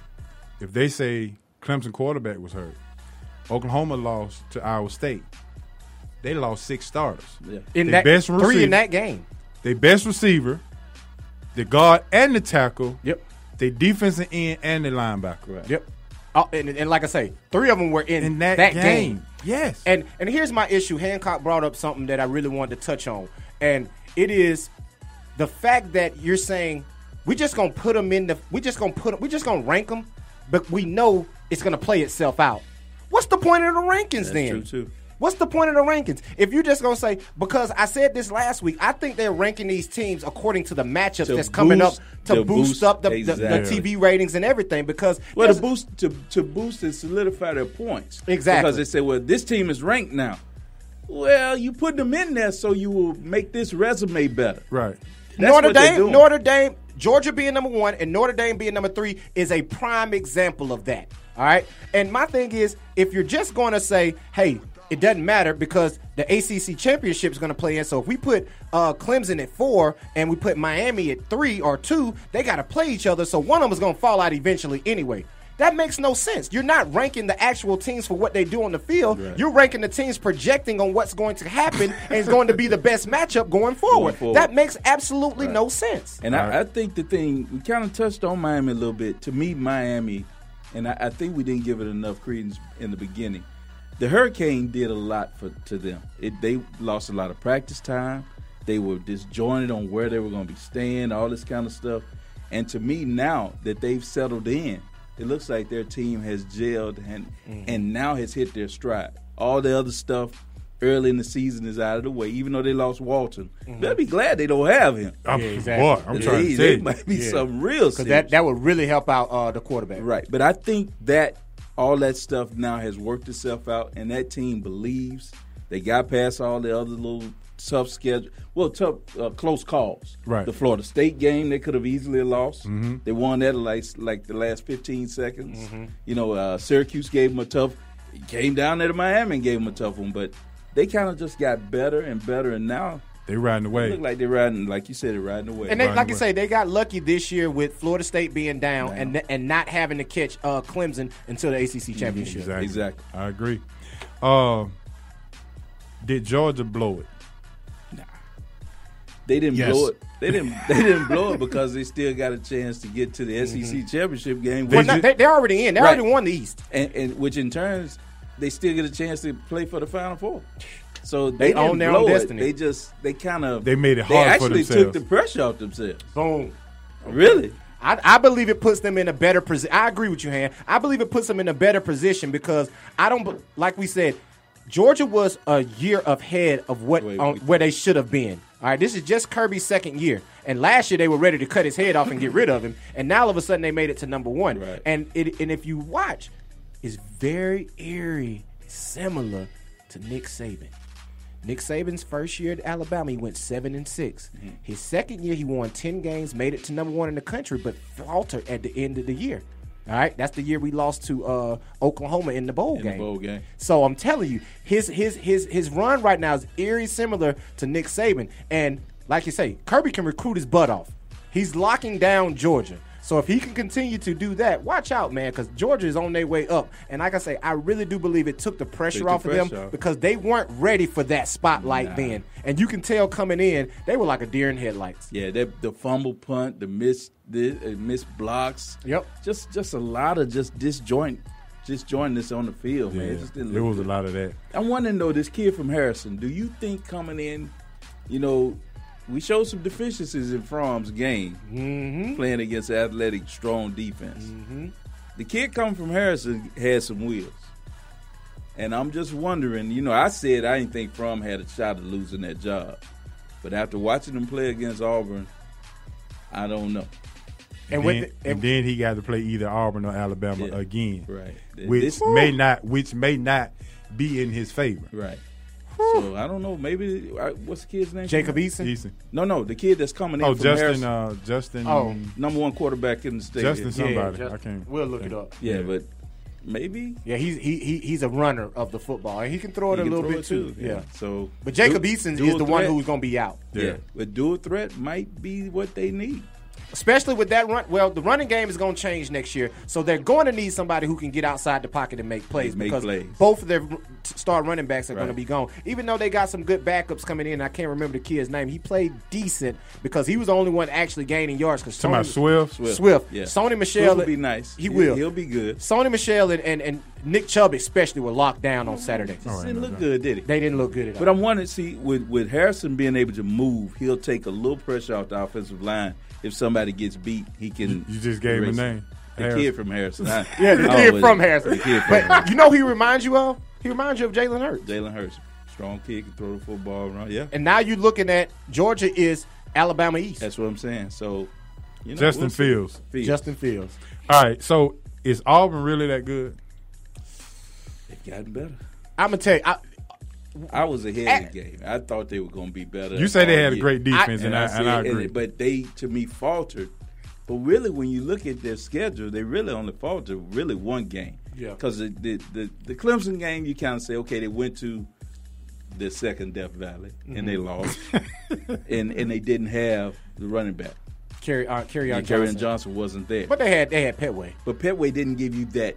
if they say Clemson quarterback was hurt, Oklahoma lost to Iowa State. They lost six starters. Yeah. In Their that best three receiver, in that game. Their best receiver, the guard and the tackle. Yep. Their defensive end and the linebacker. Right. Yep. Oh, and, and like I say, three of them were in, In that game. game. Yes. And and here's my issue. Hancock brought up something that I really wanted to touch on, and it is the fact that you're saying we just gonna put them in the we just gonna put we just gonna rank them, but we know it's gonna play itself out. What's the point of the rankings That's then? true, too. What's the point of the rankings? If you're just going to say, because I said this last week, I think they're ranking these teams according to the matchups To that's coming up boost- to to boost, boost- up the, the, exactly. the T V ratings and everything. Because Well, there's- to boost to to boost and solidify their points. Exactly. Because they say, well, this team is ranked now. Well, you put them in there so you will make this resume better. Right. That's Notre what they're Dame, doing. Notre Dame, Georgia being number one and Notre Dame being number three is a prime example of that. All right. And my thing is, if you're just going to say, hey, it doesn't matter because the A C C championship is going to play in. So if we put uh, Clemson at four and we put Miami at three or two, they got to play each other. So one of them is going to fall out eventually anyway. That makes no sense. You're not ranking the actual teams for what they do on the field. Right. You're ranking the teams projecting on what's going to happen and it's going to be the best matchup going forward. Going forward. That makes absolutely Right. no sense. And I, I think the thing, we kind of touched on Miami a little bit. To me, Miami, and I, I think we didn't give it enough credence in the beginning, the Hurricane did a lot for to them. It, they lost a lot of practice time. They were disjointed on where they were going to be staying, all this kind of stuff. And to me, now that they've settled in, it looks like their team has gelled and Mm-hmm. and now has hit their stride. All the other stuff early in the season is out of the way. Even though they lost Walton, Mm-hmm. they'll be glad they don't have him. I'm, Yeah, exactly. Boy, I'm They- trying to they tell you. might be Yeah. some real Because serious. that, that would really help out uh, the quarterback. Right. But I think that all that stuff now has worked itself out, and that team believes they got past all the other little tough schedule. Well, tough, uh, close calls. Right. The Florida State game they could have easily lost. Mm-hmm. They won that like like the last fifteen seconds. Mm-hmm. You know, uh, Syracuse gave them a tough. Came down there to Miami and gave them a tough one, but they kind of just got better and better, and now They riding they away. look like they're riding, like you said, they're riding away. And they, Right like you away. say, they got lucky this year with Florida State being down Down. and and not having to catch uh, Clemson until the A C C championship. Exactly. Exactly. I agree. Uh, did Georgia blow it? They didn't Yes. blow it. They didn't. They didn't blow it because they still got a chance to get to the S E C championship game, Well, which, no, they, they're already in. They Right. already won the East. and, and which in turn, they still get a chance to play for the Final Four. So They they, own didn't their own blow it. destiny. They just they kind of They made it They hard for actually took themselves. the pressure off themselves. Boom. Really? I, I believe it puts them in a better position. I agree with you, Han. I believe it puts them in a better position because I don't, be- like we said, Georgia was a year ahead of what Wait, on, wait. where they should have been. All right, this is just Kirby's second year, and last year they were ready to cut his head off and get rid of him, and now all of a sudden they made it to number one. Right. And it, and if you watch, it's very eerie, similar to Nick Saban. Nick Saban's first year at Alabama, he went seven and six. Mm-hmm. His second year, he won ten games, made it to number one in the country, but faltered at the end of the year. All right, that's the year we lost to uh, Oklahoma in the bowl In the game. bowl game. So I'm telling you, his his his his run right now is eerie similar to Nick Saban. And like you say, Kirby can recruit his butt off. He's locking down Georgia. So if he can continue to do that, watch out, man, because Georgia is on their way up. And like I say, I really do believe it took the pressure Take off the of them pressure off. because they weren't ready for that spotlight Nah. then. And you can tell coming in, they were like a deer in headlights. Yeah, that, the fumble punt, the missed the uh, missed blocks. Yep. Just just a lot of just disjoint disjointness on the field, man. Yeah, It just didn't there look was a good. lot of that. I'm wondering though, this kid from Harrison, do you think coming in, you know, we showed some deficiencies in Fromm's game, mm-hmm. playing against athletic, strong defense. Mm-hmm. The kid coming from Harrison had some wheels. And I'm just wondering, you know, I said I didn't think Fromm had a shot at losing that job. But after watching him play against Auburn, I don't know. And, with then, the- and then he got to play either Auburn or Alabama Yeah, again, right. Which This- may not, which may not be in his favor. Right. So I don't know. Maybe uh, what's the kid's name? Jacob Eason? Eason. No, no, the kid that's coming in Oh, from Justin. Harrison. Uh, Justin. Oh. Number one quarterback in the state. Justin somebody. Yeah, just- I can't. we'll look it up. Yeah, Yeah. but maybe Yeah, he's he, he he's a runner of the football, and he can throw it he a can little throw bit it too. Yeah. Yeah, So, but Jacob du- Eason dual is the one threat- who's going to be out, Yeah. Yeah. But dual threat might be what they need. especially with that run. Well, the running game is going to change next year, so they're going to need somebody who can get outside the pocket and make plays Make because plays. both of their star running backs are going to Right. be gone. Even though they got some good backups coming in, I can't remember the kid's name. He played decent because he was the only one actually gaining yards. Because Talking about Swift. Swift. Swift, Yeah. Sony Michelle Swift will be nice. He He'll- will. He'll be good. Sony Michelle and, and, and Nick Chubb especially were locked down on Saturday. Just didn't look good, did he? They didn't look good at all. But I'm wondering, see, with, with Harrison being able to move, he'll take a little pressure off the offensive line. If somebody gets beat, he can. You just gave him a erase it. name. The Harrison. kid from Harrison. I- yeah, the I kid was- from Harrison. The kid from But Harrison. you know who he reminds you of? He reminds you of Jalen Hurts. Jalen Hurts. Strong kid, can throw the football around. Yeah. And now you're looking at Georgia is Alabama East. That's what I'm saying. So, you know, Justin we'll see. Fields. Fields. Justin Fields. All right. So is Auburn really that good? They've gotten better. I'm gonna tell you. I, I was ahead At- of the game. I thought they were going to be better. You say they all had a year. great defense, I, and I- said- and I agree. But they, to me, faltered. But really, when you look at their schedule, they really only faltered really one game. Yeah. Because the, the, the, the Clemson game, you kind of say, okay, they went to the second Death Valley, and they lost. and and they didn't have the running back. Kerry, uh, Kerry, And Kerryon Johnson wasn't there. But they had they had Petway. But Petway didn't give you that.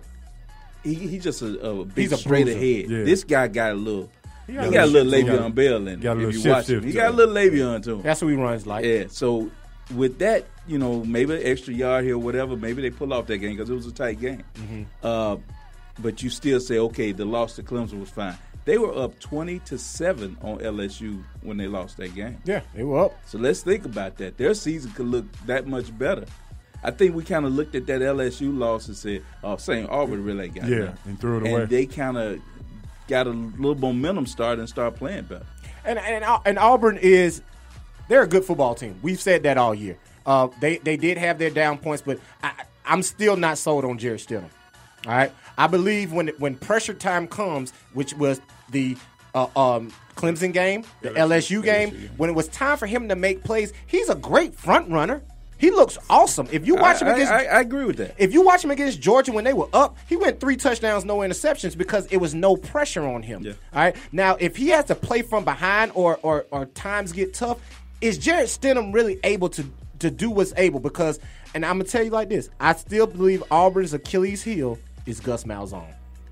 He he's just a, a big He's a straight bruiser. ahead. Yeah. This guy got a little. He got, got a a little shift to Le'Veon him. Bell in him. Got a little if you shift watch him, shift he to got a him. little Le'Veon to him. That's what he runs like. Yeah. So with that, you know, maybe an extra yard here, or whatever. Maybe they pull off that game because it was a tight game. Mm-hmm. Uh, but you still say, okay, the loss to Clemson was fine. They were up twenty to seven on L S U when they lost that game. Yeah, they were up. So let's think about that. Their season could look that much better. I think we kind of looked at that L S U loss and said, "Oh, Saint Auburn really ain't got Yeah, nothing." and threw it and away. they kind of got a little momentum start and start playing better. And and and Auburn is they're a good football team. We've said that all year. Uh, they they did have their down points, but I, I'm still not sold on Jarrett Stidham. All right, I believe when when pressure time comes, which was the uh, um, Clemson game, the L S U game, when it was time for him to make plays, he's a great front runner. He looks awesome. If you watch him I, against, I, I agree with that. if you watch him against Georgia when they were up, he went three touchdowns, no interceptions because it was no pressure on him. Yeah. All right. Now, if he has to play from behind or or, or times get tough, is Jarrett Stidham really able to to do what's able? Because, and I'm gonna tell you like this, I still believe Auburn's Achilles heel is Gus Malzahn.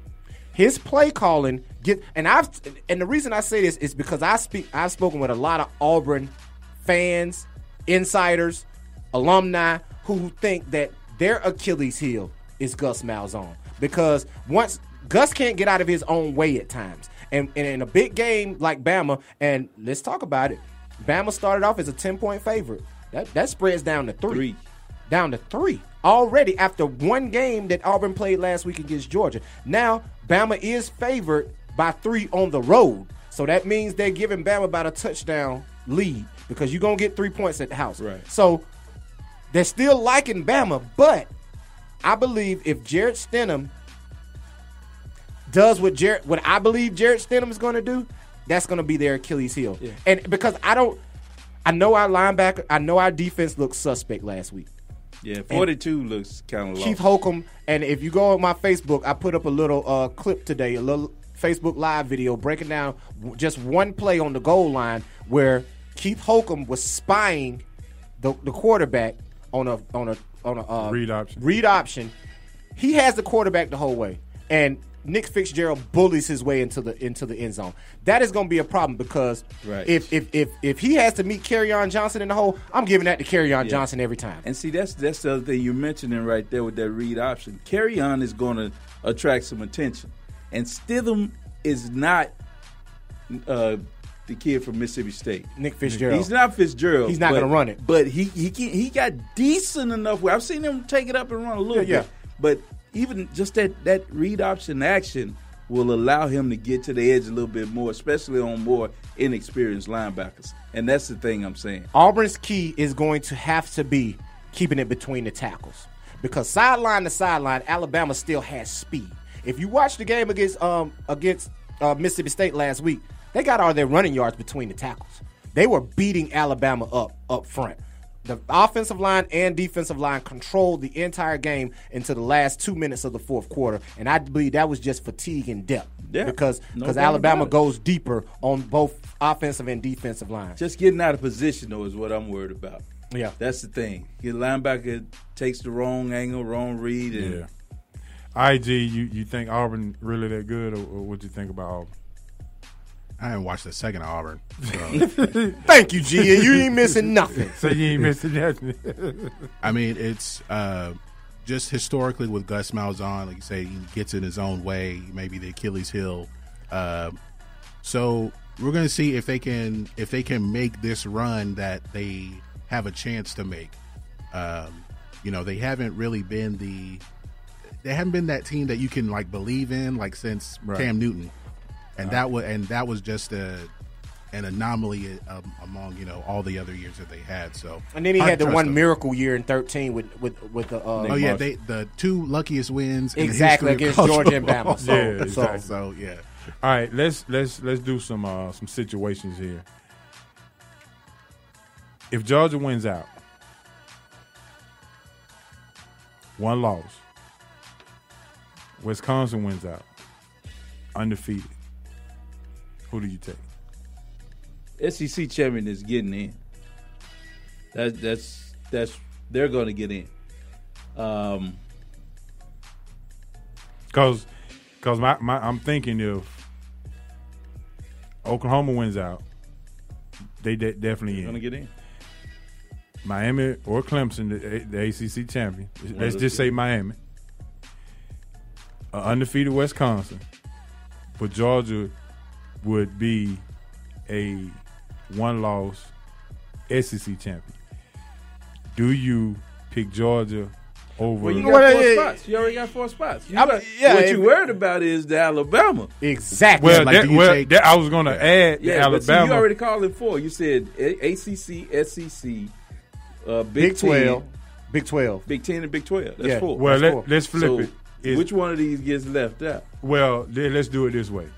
His play calling get, and I've and the reason I say this is because I speak I've spoken with a lot of Auburn fans, insiders, alumni who think that their Achilles heel is Gus Malzahn because once Gus can't get out of his own way at times, and, and in a big game like Bama, and let's talk about it, Bama started off as a ten point favorite. That that spreads down to three, Three. down to three already after one game that Auburn played last week against Georgia. Now Bama is favored by three on the road, so that means they're giving Bama about a touchdown lead because you're gonna get three points at the house. Right. So they're still liking Bama, but I believe if Jarrett Stidham does what Jarrett, what I believe Jarrett Stidham is going to do, that's going to be their Achilles heel. Yeah. And because I don't, I know our linebacker, I know our defense looked suspect last week. Yeah, forty-two looks kind of low. Keith Holcomb, and if you go on my Facebook, I put up a little uh, clip today, a little Facebook Live video breaking down w- just one play on the goal line where Keith Holcomb was spying the, the quarterback on a on a on a uh, read option. Read option. He has the quarterback the whole way, and Nick Fitzgerald bullies his way into the into the end zone. That is going to be a problem because Right. if if if if he has to meet Kerryon Johnson in the hole, I'm giving that to Kerryon Yeah. Johnson every time. And see, that's that's the other thing you're mentioning right there with that read option. Kerryon is going to attract some attention, and Stidham is not uh, the kid from Mississippi State. Nick Fitzgerald. He's not Fitzgerald. He's not but- going to run it. But he he can, he got decent enough. I've seen him take it up and run a little Yeah, yeah. bit. But even just that that read option action will allow him to get to the edge a little bit more, especially on more inexperienced linebackers. And that's the thing I'm saying. Auburn's key is going to have to be keeping it between the tackles because sideline to sideline, Alabama still has speed. If you watch the game against um, against uh, Mississippi State last week, they got all their running yards between the tackles. They were beating Alabama up up front. The offensive line and defensive line controlled the entire game into the last two minutes of the fourth quarter, and I believe that was just fatigue and depth. Yeah, because no because doubt Alabama about it. goes deeper on both offensive and defensive lines. Just getting out of position, though, is what I'm worried about. Yeah. That's the thing. Your linebacker takes the wrong angle, wrong read. And Yeah. I G, you, you think Auburn really that good, or, or what you think about Auburn? I haven't watched a second of Auburn. So. Thank you, G. And you ain't missing nothing. So you ain't missing nothing. I mean, it's uh, just historically with Gus Malzahn, like you say, he gets in his own way, maybe the Achilles heel. Uh, so we're going to see if they can if they can make this run that they have a chance to make. Um, you know, they haven't really been the they haven't been that team that you can like believe in like since Right. Cam Newton. And Right. that was and that was just a an anomaly um, among you know all the other years that they had. So And then he hard had to the trust one them. miracle year in thirteen with with with the. Uh, Oh yeah, they the two luckiest wins in the Exactly, history of against college Georgia and football. Bama. So- Yeah, so- exactly. So yeah, All right, let's let's let's do some uh, some situations here. If Georgia wins out, one loss. Wisconsin wins out, undefeated. Who do you take? S E C champion is getting in. That, that's that's they're going to get in. Um, Because because my, my I'm thinking if Oklahoma wins out, they de- definitely going to in. get in. Miami or Clemson, the, the A C C champion. One Let's of the just two. say Miami. Uh, undefeated Wisconsin, but Georgia would be a one-loss S E C champion. Do you pick Georgia over? Well, you got Well, four yeah, spots. You already got four spots. You I'm- got- yeah, what if- you worried about is the Alabama. Exactly. well, like, that, do you well take- that, I was going to add the Yeah, but see, Alabama. you already called it four. You said A- ACC, S E C, uh, Big, Big twelve, Ten, Big twelve. Big Ten, and Big Twelve. That's Yeah. four. well, That's let, four. let's flip So, it. Is- which one of these gets left out? well, then let's do it this way.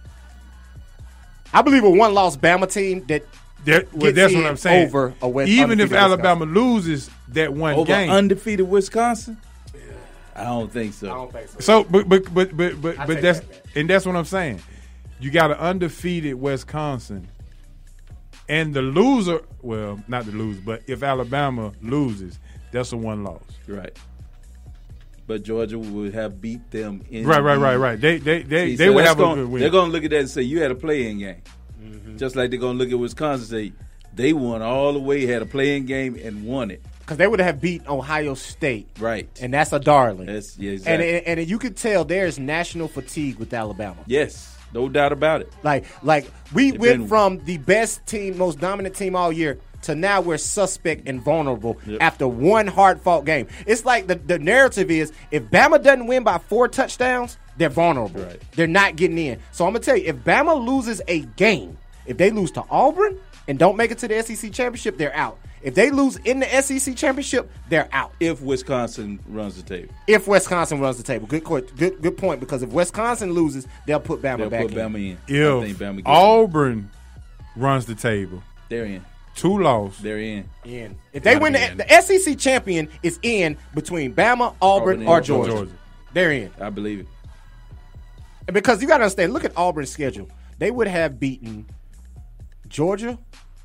I believe a one-loss Bama team that That, well, gets that's in what I'm saying. over a West, Even if undefeated Alabama loses that one Over game, undefeated Wisconsin? I don't think so. Wisconsin. I don't think so. so but but but but but, I but take that's that back. and that's what I'm saying. You got an undefeated Wisconsin, and the loser. Well, not the loser, but if Alabama loses, that's a one loss. Right. But Georgia would have beat them in Right, right, the- right, right. They they they, See, they so would that's have gonna, a good win. They're going to look at that and say, you had a play-in game. Mm-hmm. Just like they're going to look at Wisconsin and say, they won all the way, had a play-in game, and won it. because they would have beat Ohio State, Right. and that's a darling. That's, yeah, and, exactly. and and you could tell there's national fatigue with Alabama. Yes, no doubt about it. Like like we They've went been- from the best team, most dominant team all year to now we're suspect and vulnerable Yep. after one hard fought game. It's like the, the narrative is if Bama doesn't win by four touchdowns, they're vulnerable. Right. They're not getting in. So I'm gonna tell you, if Bama loses a game, if they lose to Auburn and don't make it to the S E C championship, they're out. If they lose in the S E C championship, they're out. If Wisconsin runs the table. If Wisconsin runs the table, good court, good good point. Because if Wisconsin loses, they'll put Bama They'll back put in. Bama in. I think if Bama gets Auburn runs the table, They're in. two loss, They're in. In. If they Gotta win be the, in. the S E C champion is in between Bama, Auburn, Auburn and or Georgia. Georgia. Georgia. They're in. I believe it. And because you got to understand, look at Auburn's schedule. They would have beaten Georgia,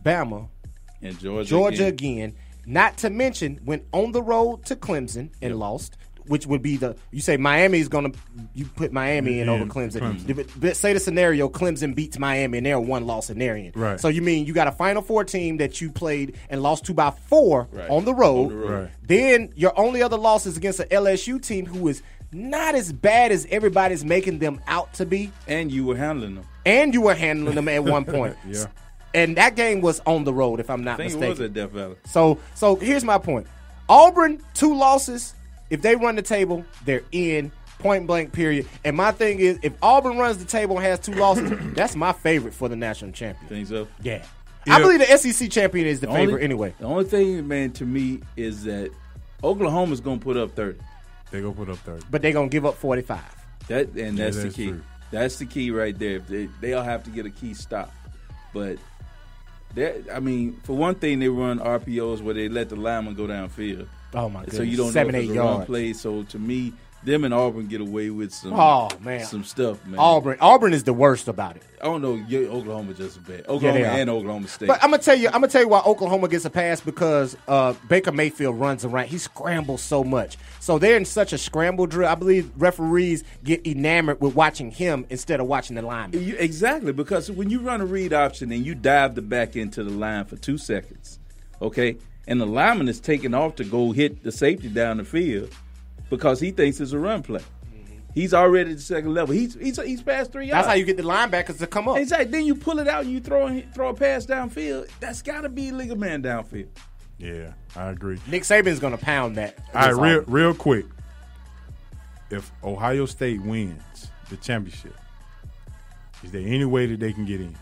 Bama, and Georgia, Georgia again. again. Not to mention went on the road to Clemson and yep. lost, which would be the you say Miami is going to you put Miami in yeah, over Clemson. Clemson. But say the scenario Clemson beats Miami and they're a one loss scenario. Right. So you mean you got a Final Four team that you played and lost to by four right. on the road. On the road. Right. Then your only other loss is against an L S U team who is not as bad as everybody's making them out to be. And you were handling them. And you were handling them at one point. yeah. And that game was on the road, if I'm not I think mistaken. it was at Death Valley. So, so here's my point. Auburn, two losses. If they run the table, they're in, point blank, period. And my thing is, if Auburn runs the table and has two losses, that's my favorite for the national champion. Think so? Yeah. yeah. I believe the S E C champion is the, the favorite only, anyway. The only thing, man, to me is that Oklahoma's going to put up thirty. They're going to put up thirty. But they're going to give up forty-five. That And that's yeah, the that's key. True. That's the key right there. They, they'll have to get a key stop. But... That, I mean, for one thing, they run R P Os where they let the lineman go downfield. Oh, my goodness. So you don't Seven, know if it's eight a run yards. play. So to me, them and Auburn get away with some Oh, man. some stuff, man. Auburn Auburn is the worst about it. I don't know. Yeah, Oklahoma just as bad. Oklahoma Yeah, and Oklahoma State. But I'm gonna tell you, I'm gonna tell you why Oklahoma gets a pass because uh, Baker Mayfield runs around. He scrambles so much, so they're in such a scramble drill. I believe referees get enamored with watching him instead of watching the lineman. You, exactly, because when you run a read option and you dive the back into the line for two seconds, okay, and the lineman is taking off to go hit the safety down the field because he thinks it's a run play. He's already at the second level. He's he's he's past three yards. That's how you get the linebackers to come up. Exactly. Then you pull it out and you throw throw a pass downfield. That's got to be a legal man downfield. Yeah, I agree. Nick Saban's going to pound that. All right, real real quick. If Ohio State wins the championship, is there any way that they can get in?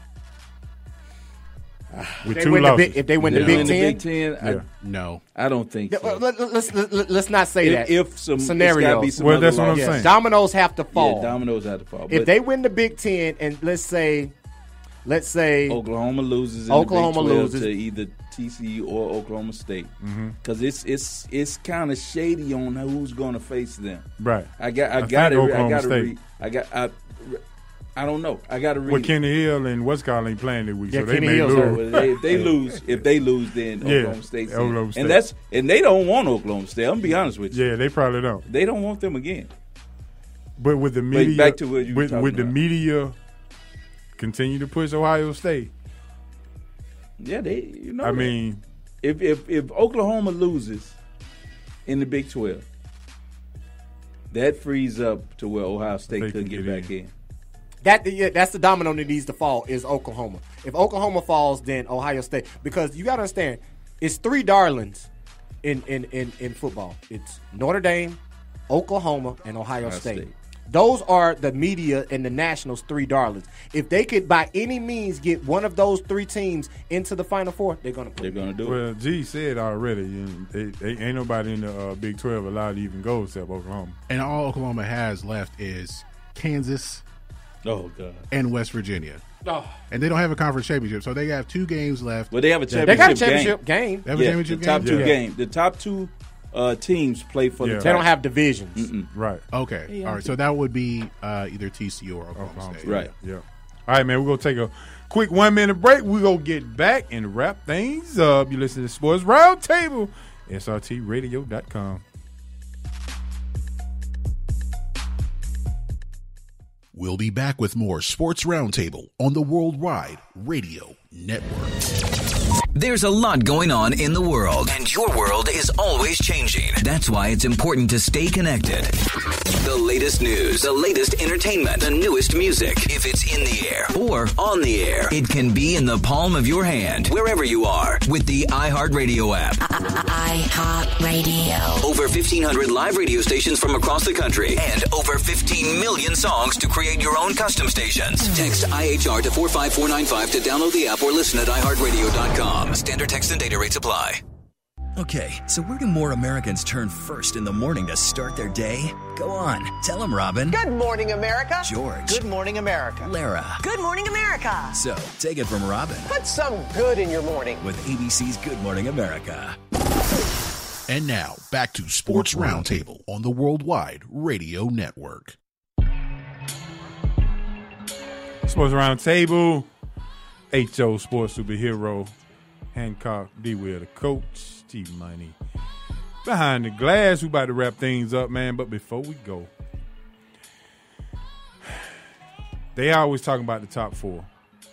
With They two win the losses. Big- if they win They the Big win the Ten, Big Ten, I- Yeah. No. I don't think so. Let, us let, let's not say If- that. if some- it's scenario, gotta be some Well, other that's what I'm losses. saying. Dominoes have to fall. Yeah, dominoes have to fall. If But they win the Big Ten, and let's say, let's say Oklahoma loses, in Oklahoma the Big twelve loses to either T C U or Oklahoma State, Mhm. because it's it's it's kind of shady on who's going to face them. Right. I got I, I got think to I Oklahoma got to State. read. I got I. I don't know. I got to read. Well, it. Kenny Hill and West ain't playing this week, Yeah, so they Kenny may Hill's lose. hurt. Well, they, if they lose, if they lose, then Yeah, Oklahoma State's in. Oklahoma State. And that's and they don't want Oklahoma State. I'm gonna be honest with you. Yeah, they probably don't. They don't want them again. But with the media, back to what you were with, talking with the about. media continue to push Ohio State. Yeah, they. You know. I that. mean, if if if Oklahoma loses in the Big twelve, that frees up to where Ohio State They could can get, get back in. in. that, yeah, that's the domino that needs to fall is Oklahoma. If Oklahoma falls, then Ohio State, because you got to understand, it's three darlings in, in, in, in football. It's Notre Dame, Oklahoma, and Ohio, Ohio State. State. Those are the media and the Nationals' three darlings. If they could, by any means, get one of those three teams into the Final Four, they're going to put They're it. going to do it. well, G said already, you know, they, they ain't nobody in the uh, Big twelve allowed to even go except Oklahoma. And all Oklahoma has left is Kansas Oh God. and West Virginia. Oh. And they don't have a conference championship, so they have two games left. Well, they have a They championship. got a championship game. game. They have a Yeah, championship the top game? two Yeah. game. The top two uh, teams play for Yeah. the. They top. don't have divisions. Mm-mm. Right. Okay. All right. So that would be uh, either T C U or Oklahoma, Oklahoma State. State. Right. Yeah. All right, man. We're going to take a quick one minute break. We're going to get back and wrap things up. You listen to Sports Roundtable, S R T radio dot com. We'll be back with more Sports Roundtable on the Worldwide Radio Network. There's a lot going on in the world, and your world is always changing. That's why it's important to stay connected. The latest news, the latest entertainment, the newest music. If it's in the air or on the air, it can be in the palm of your hand, wherever you are, with the iHeartRadio app. iHeartRadio. Over fifteen hundred live radio stations from across the country, and over fifteen million songs to create your own custom stations. Text I H R to four five four nine five to download the app or listen at i heart radio dot com. Standard text and data rates apply. Okay, so where do more Americans turn first in the morning to start their day? Go on, tell them, Robin. Good morning, America. George. Good morning, America. Lara. Good morning, America. So, take it from Robin. Put some good in your morning. With A B C's Good Morning America. And now, back to Sports Roundtable on the Worldwide Radio Network. Sports Roundtable, H O Sports Superhero. Hancock, D. Will, the coach, Steve Money. Behind the glass, we about to wrap things up, man. But before we go, they always talking about the top four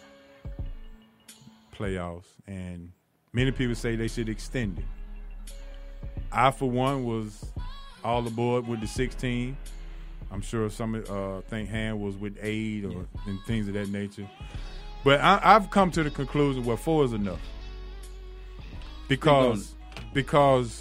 playoffs, and many people say they should extend it. I, for one, was all aboard with the sixteen. I'm sure some uh, think Han was with eight or yeah. and things of that nature. But I, I've come to the conclusion where four is enough because because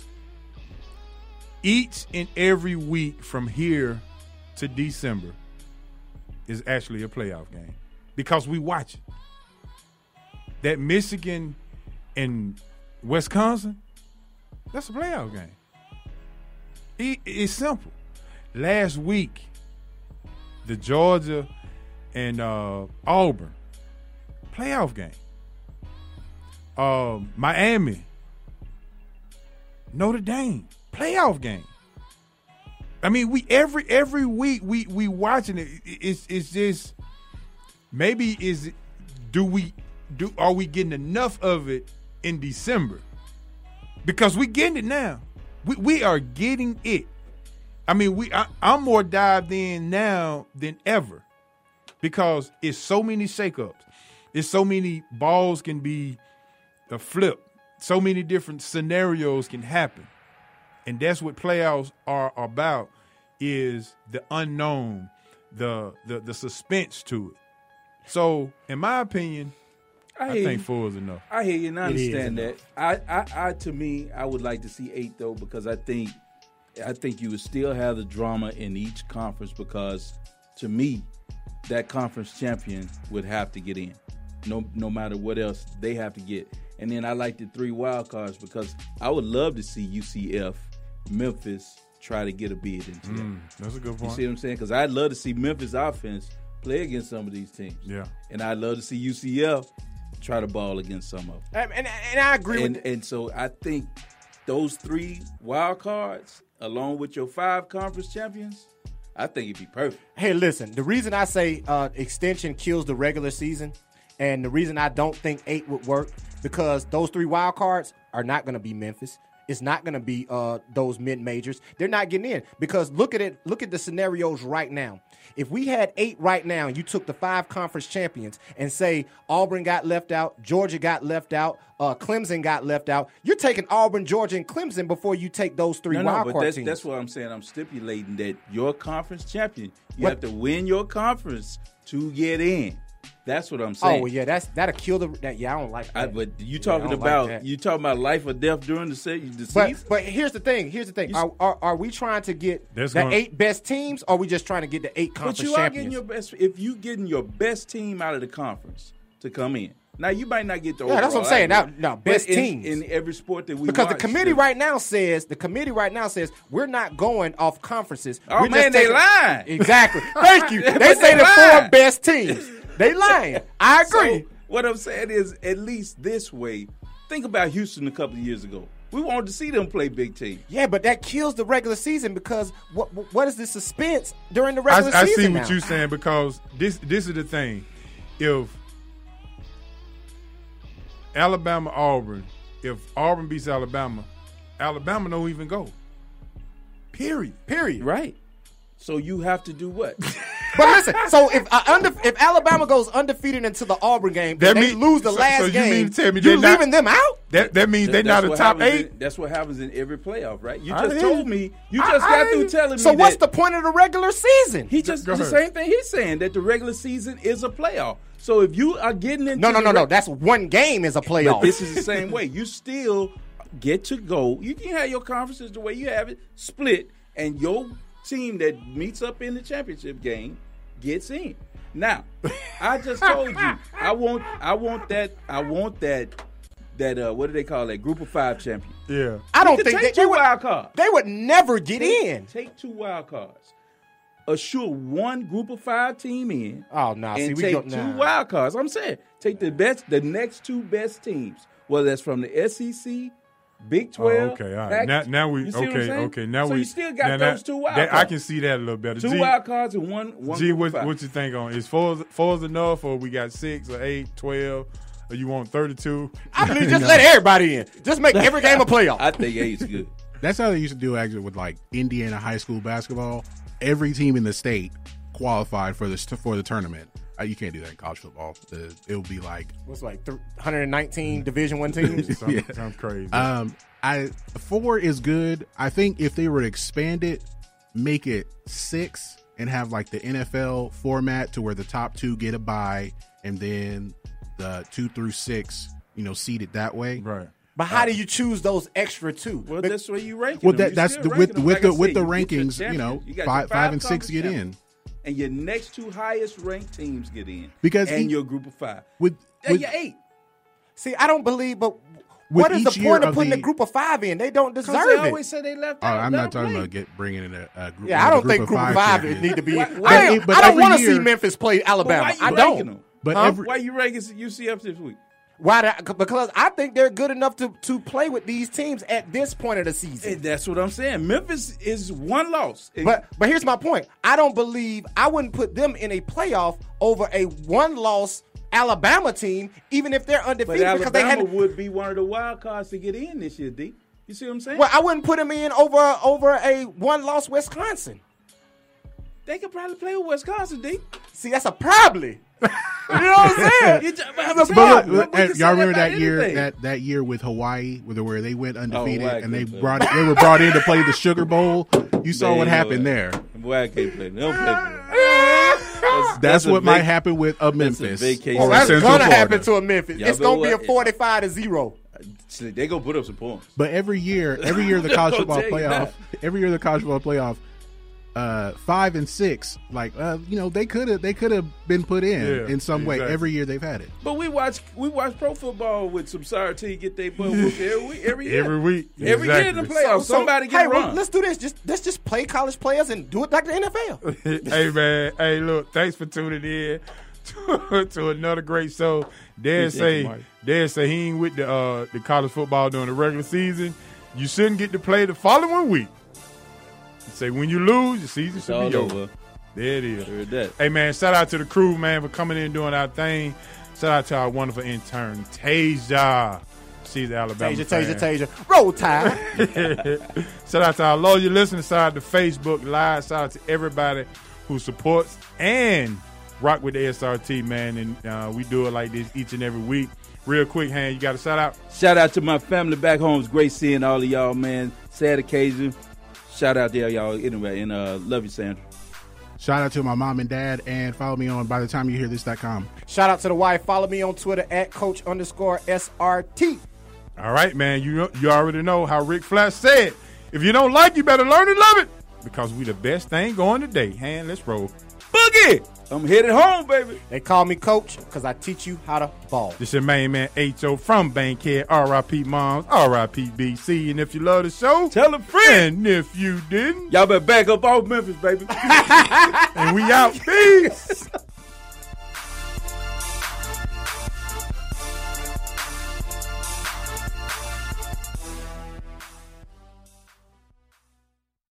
each and every week from here to December is actually a playoff game because we watch it. That Michigan and Wisconsin, that's a playoff game. It, it's simple. Last week, the Georgia and uh, Auburn, playoff game. Uh, Miami, Notre Dame, playoff game. I mean, we every every week we we watching it. It's it's just maybe is do we do are we getting enough of it in December? Because we getting it now. We we are getting it. I mean, we I, I'm more dived in now than ever because it's so many shakeups. It's so many balls can be a flip. So many different scenarios can happen. And that's what playoffs are about, is the unknown, the the, the suspense to it. So, in my opinion, I, I think you. four is enough. I hear you, and I understand that. I, I, I, to me, I would like to see eight though, because I think, I think you would still have the drama in each conference, because to me, that conference champion would have to get in, no, no matter what else they have to get. And then I like the three wild cards because I would love to see U C F, Memphis try to get a bid into that. Mm, that's a good point. You see what I'm saying? Because I'd love to see Memphis offense play against some of these teams. Yeah. And I'd love to see U C F try to ball against some of them. And, and, and I agree and, with that. And so I think those three wild cards, along with your five conference champions, I think it'd be perfect. Hey, listen, the reason I say uh, extension kills the regular season, and the reason I don't think eight would work, because those three wild cards are not going to be Memphis. It's not going to be uh, those mid-majors. They're not getting in, because look at it. Look at the scenarios right now. If we had eight right now and you took the five conference champions and say Auburn got left out, Georgia got left out, uh, Clemson got left out, you're taking Auburn, Georgia, and Clemson before you take those three no, wild no, but card that's, teams. That's what I'm saying. I'm stipulating that your conference champion, you What? have to win your conference to get in. That's what I'm saying. Oh well, yeah, that's that'll kill the. That, yeah, I don't like that. I, but you talking yeah, about like you talking about life or death during the, se- the but, season? But here's the thing. Here's the thing. Are, are, are we trying to get There's the gonna, eight best teams, or are we just trying to get the eight conference But you champions? are getting your best. If you getting your best team out of the conference to come in. Now you might not get the. Yeah, that's what I'm saying. Now, now best in, teams in every sport that we because watch, the committee right now says the committee right now says we're not going off conferences. Oh we're man, just they taking, lying. Exactly. Thank you. They But say they the lying. four best teams. They lying. I agree. So, what I'm saying is, at least this way, think about Houston a couple of years ago. We wanted to see them play big teams. Yeah, but that kills the regular season because what what is the suspense during the I, regular I season? see what now? you're saying, because this this is the thing. If Alabama Auburn, if Auburn beats Alabama, Alabama don't even go. Period. Period. Right. So you have to do what? But listen, so if uh, under, if Alabama goes undefeated into the Auburn game, That and they mean- lose the so- last so you game, mean to tell me you they're leaving not- them out? That that means they're That's not a what top happens eight. in- that's what happens in every playoff, right? You I just hear told you. me. You I- just I got hear through you. telling So me what's that the point of the regular season? he just Go the ahead. same thing he's saying, that the regular season is a playoff. So if you are getting into No, no, the no, no. reg- That's one game is a playoff. But this is the same way. You still get to go. You can have your conferences the way you have it split, and your team that meets up in the championship game gets in. Now, I just told you, I want, I want that, I want that, that. Uh, what do they call that? Group of five champion. Yeah. I don't You can think take they, two they would, wild cards. they would never get Take- in. Take two wild cards. Assure one group of five team in. Oh, no. see, and we take go, two nah. wild cards. I'm saying take the best, the next two best teams, whether that's from the S E C, Big Twelve. Oh, okay, all right. Pac- Now, now we You see what I'm okay, saying? okay. Now so we you still got now those that- two wild that- cards. I can see that a little better. Two G, wild cards and one one. G, group what, of five. what you think on is four four is enough, or we got six or eight, twelve? or you want thirty-two? I believe just let everybody in. Just make every game a playoff. I think eight's good. That's how they used to do actually with like Indiana high school basketball. Every team in the state qualified for the for the tournament. Uh, you can't do that in college football. The, it would be like what's like th- one hundred nineteen Division One teams. Sounds, yeah. sounds crazy. Um, I four is good. I think if they were to expand it, make it six, and have like the N F L format to where the top two get a bye, and then the two through six, you know, seeded that way. Right. But how uh, do you choose those extra two? Well, but, that's where you rank. Well, them. that, You're that's the, with them. with like the said, with the you rankings. You know, you five, five and six get in, and your next two highest ranked teams get in because and each, your group of five with, and with your eight. See, I don't believe, but what is the point of putting the, a group of five in? They don't deserve they it. always say they left. Oh, out, I'm not talking play. about get bringing in a, a group. Yeah, I don't group think of group of five, five it need to be. Why, why, I, but I don't want to year, see Memphis play Alabama. I don't. Them? But huh? every, why you ranking U C F this week? Why? That, because I think they're good enough to, to play with these teams at this point of the season. And that's what I'm saying. Memphis is one loss. But but here's my point. I don't believe I wouldn't put them in a playoff over a one loss Alabama team, even if they're undefeated. But because Alabama they had would be one of the wild cards to get in this year, D. You see what I'm saying? Well, I wouldn't put them in over over a one loss Wisconsin. They could probably play with Wisconsin, D. See, that's a probably. You know what I'm saying? You just, but, but, but, but, but, y'all remember that, that year anything. that, that year with Hawaii where, where they went undefeated oh, and they play. brought they were brought in to play the Sugar Bowl. You saw they what happened know there. Boy, I can't play. They don't play. That's, that's, that's what vac- might happen with a Memphis. A oh, that's Central gonna Florida. happen to a Memphis. Y'all it's gonna be a what? forty-five to zero. They gonna put up some points. But every year, every year the college I'll football tell you playoff, that. every year the college football playoff, uh, five and six, like uh, you know, they could have they could have been put in Yeah, in some way. exactly. Every year they've had it. But we watch we watch pro football with some sorry team get their butt whooped every week. Every year. Every week. Every year in the Exactly. playoffs, So- somebody so, get hey, a well, run. let's do this. Just let's just play college players and do it like the N F L. Hey, man. Hey, look, thanks for tuning in to, to another great show. Dan Appreciate say, you, Mark. Dan say he ain't with the uh, the college football during the regular season. You shouldn't get to play the following week. He say, when you lose, your season It's should all be over. over. There it is. Heard that. Hey, man, shout out to the crew, man, for coming in and doing our thing. Shout out to our wonderful intern, Tasia. She's an Alabama Tasia, fan. Tasia, Tasia. Roll Tide. Shout out to our loyal listeners side to Facebook Live. Shout out to everybody who supports and rock with the S R T, man. And uh, we do it like this each and every week. Real quick, hand, you got a shout out? Shout out to my family back home. It's great seeing all of y'all, man. Sad occasion. Shout out there, y'all. Anyway, and uh, love you, Sandra. Shout out to my mom and dad, and follow me on by the time you hear this dot com. Shout out to the wife. Follow me on Twitter at Coach underscore S R T. All right, man. You know, you already know how Rick Flash said. If you don't like, you better learn to love it because we the best thing going today. Hand, let's roll. Boogie! I'm headed home, baby. They call me Coach because I teach you how to ball. This your main man H O from Bankhead, R I P Moms, R I P B C. And if you love the show, tell a friend. And if you didn't, y'all better back up off Memphis, baby. And we out. Peace.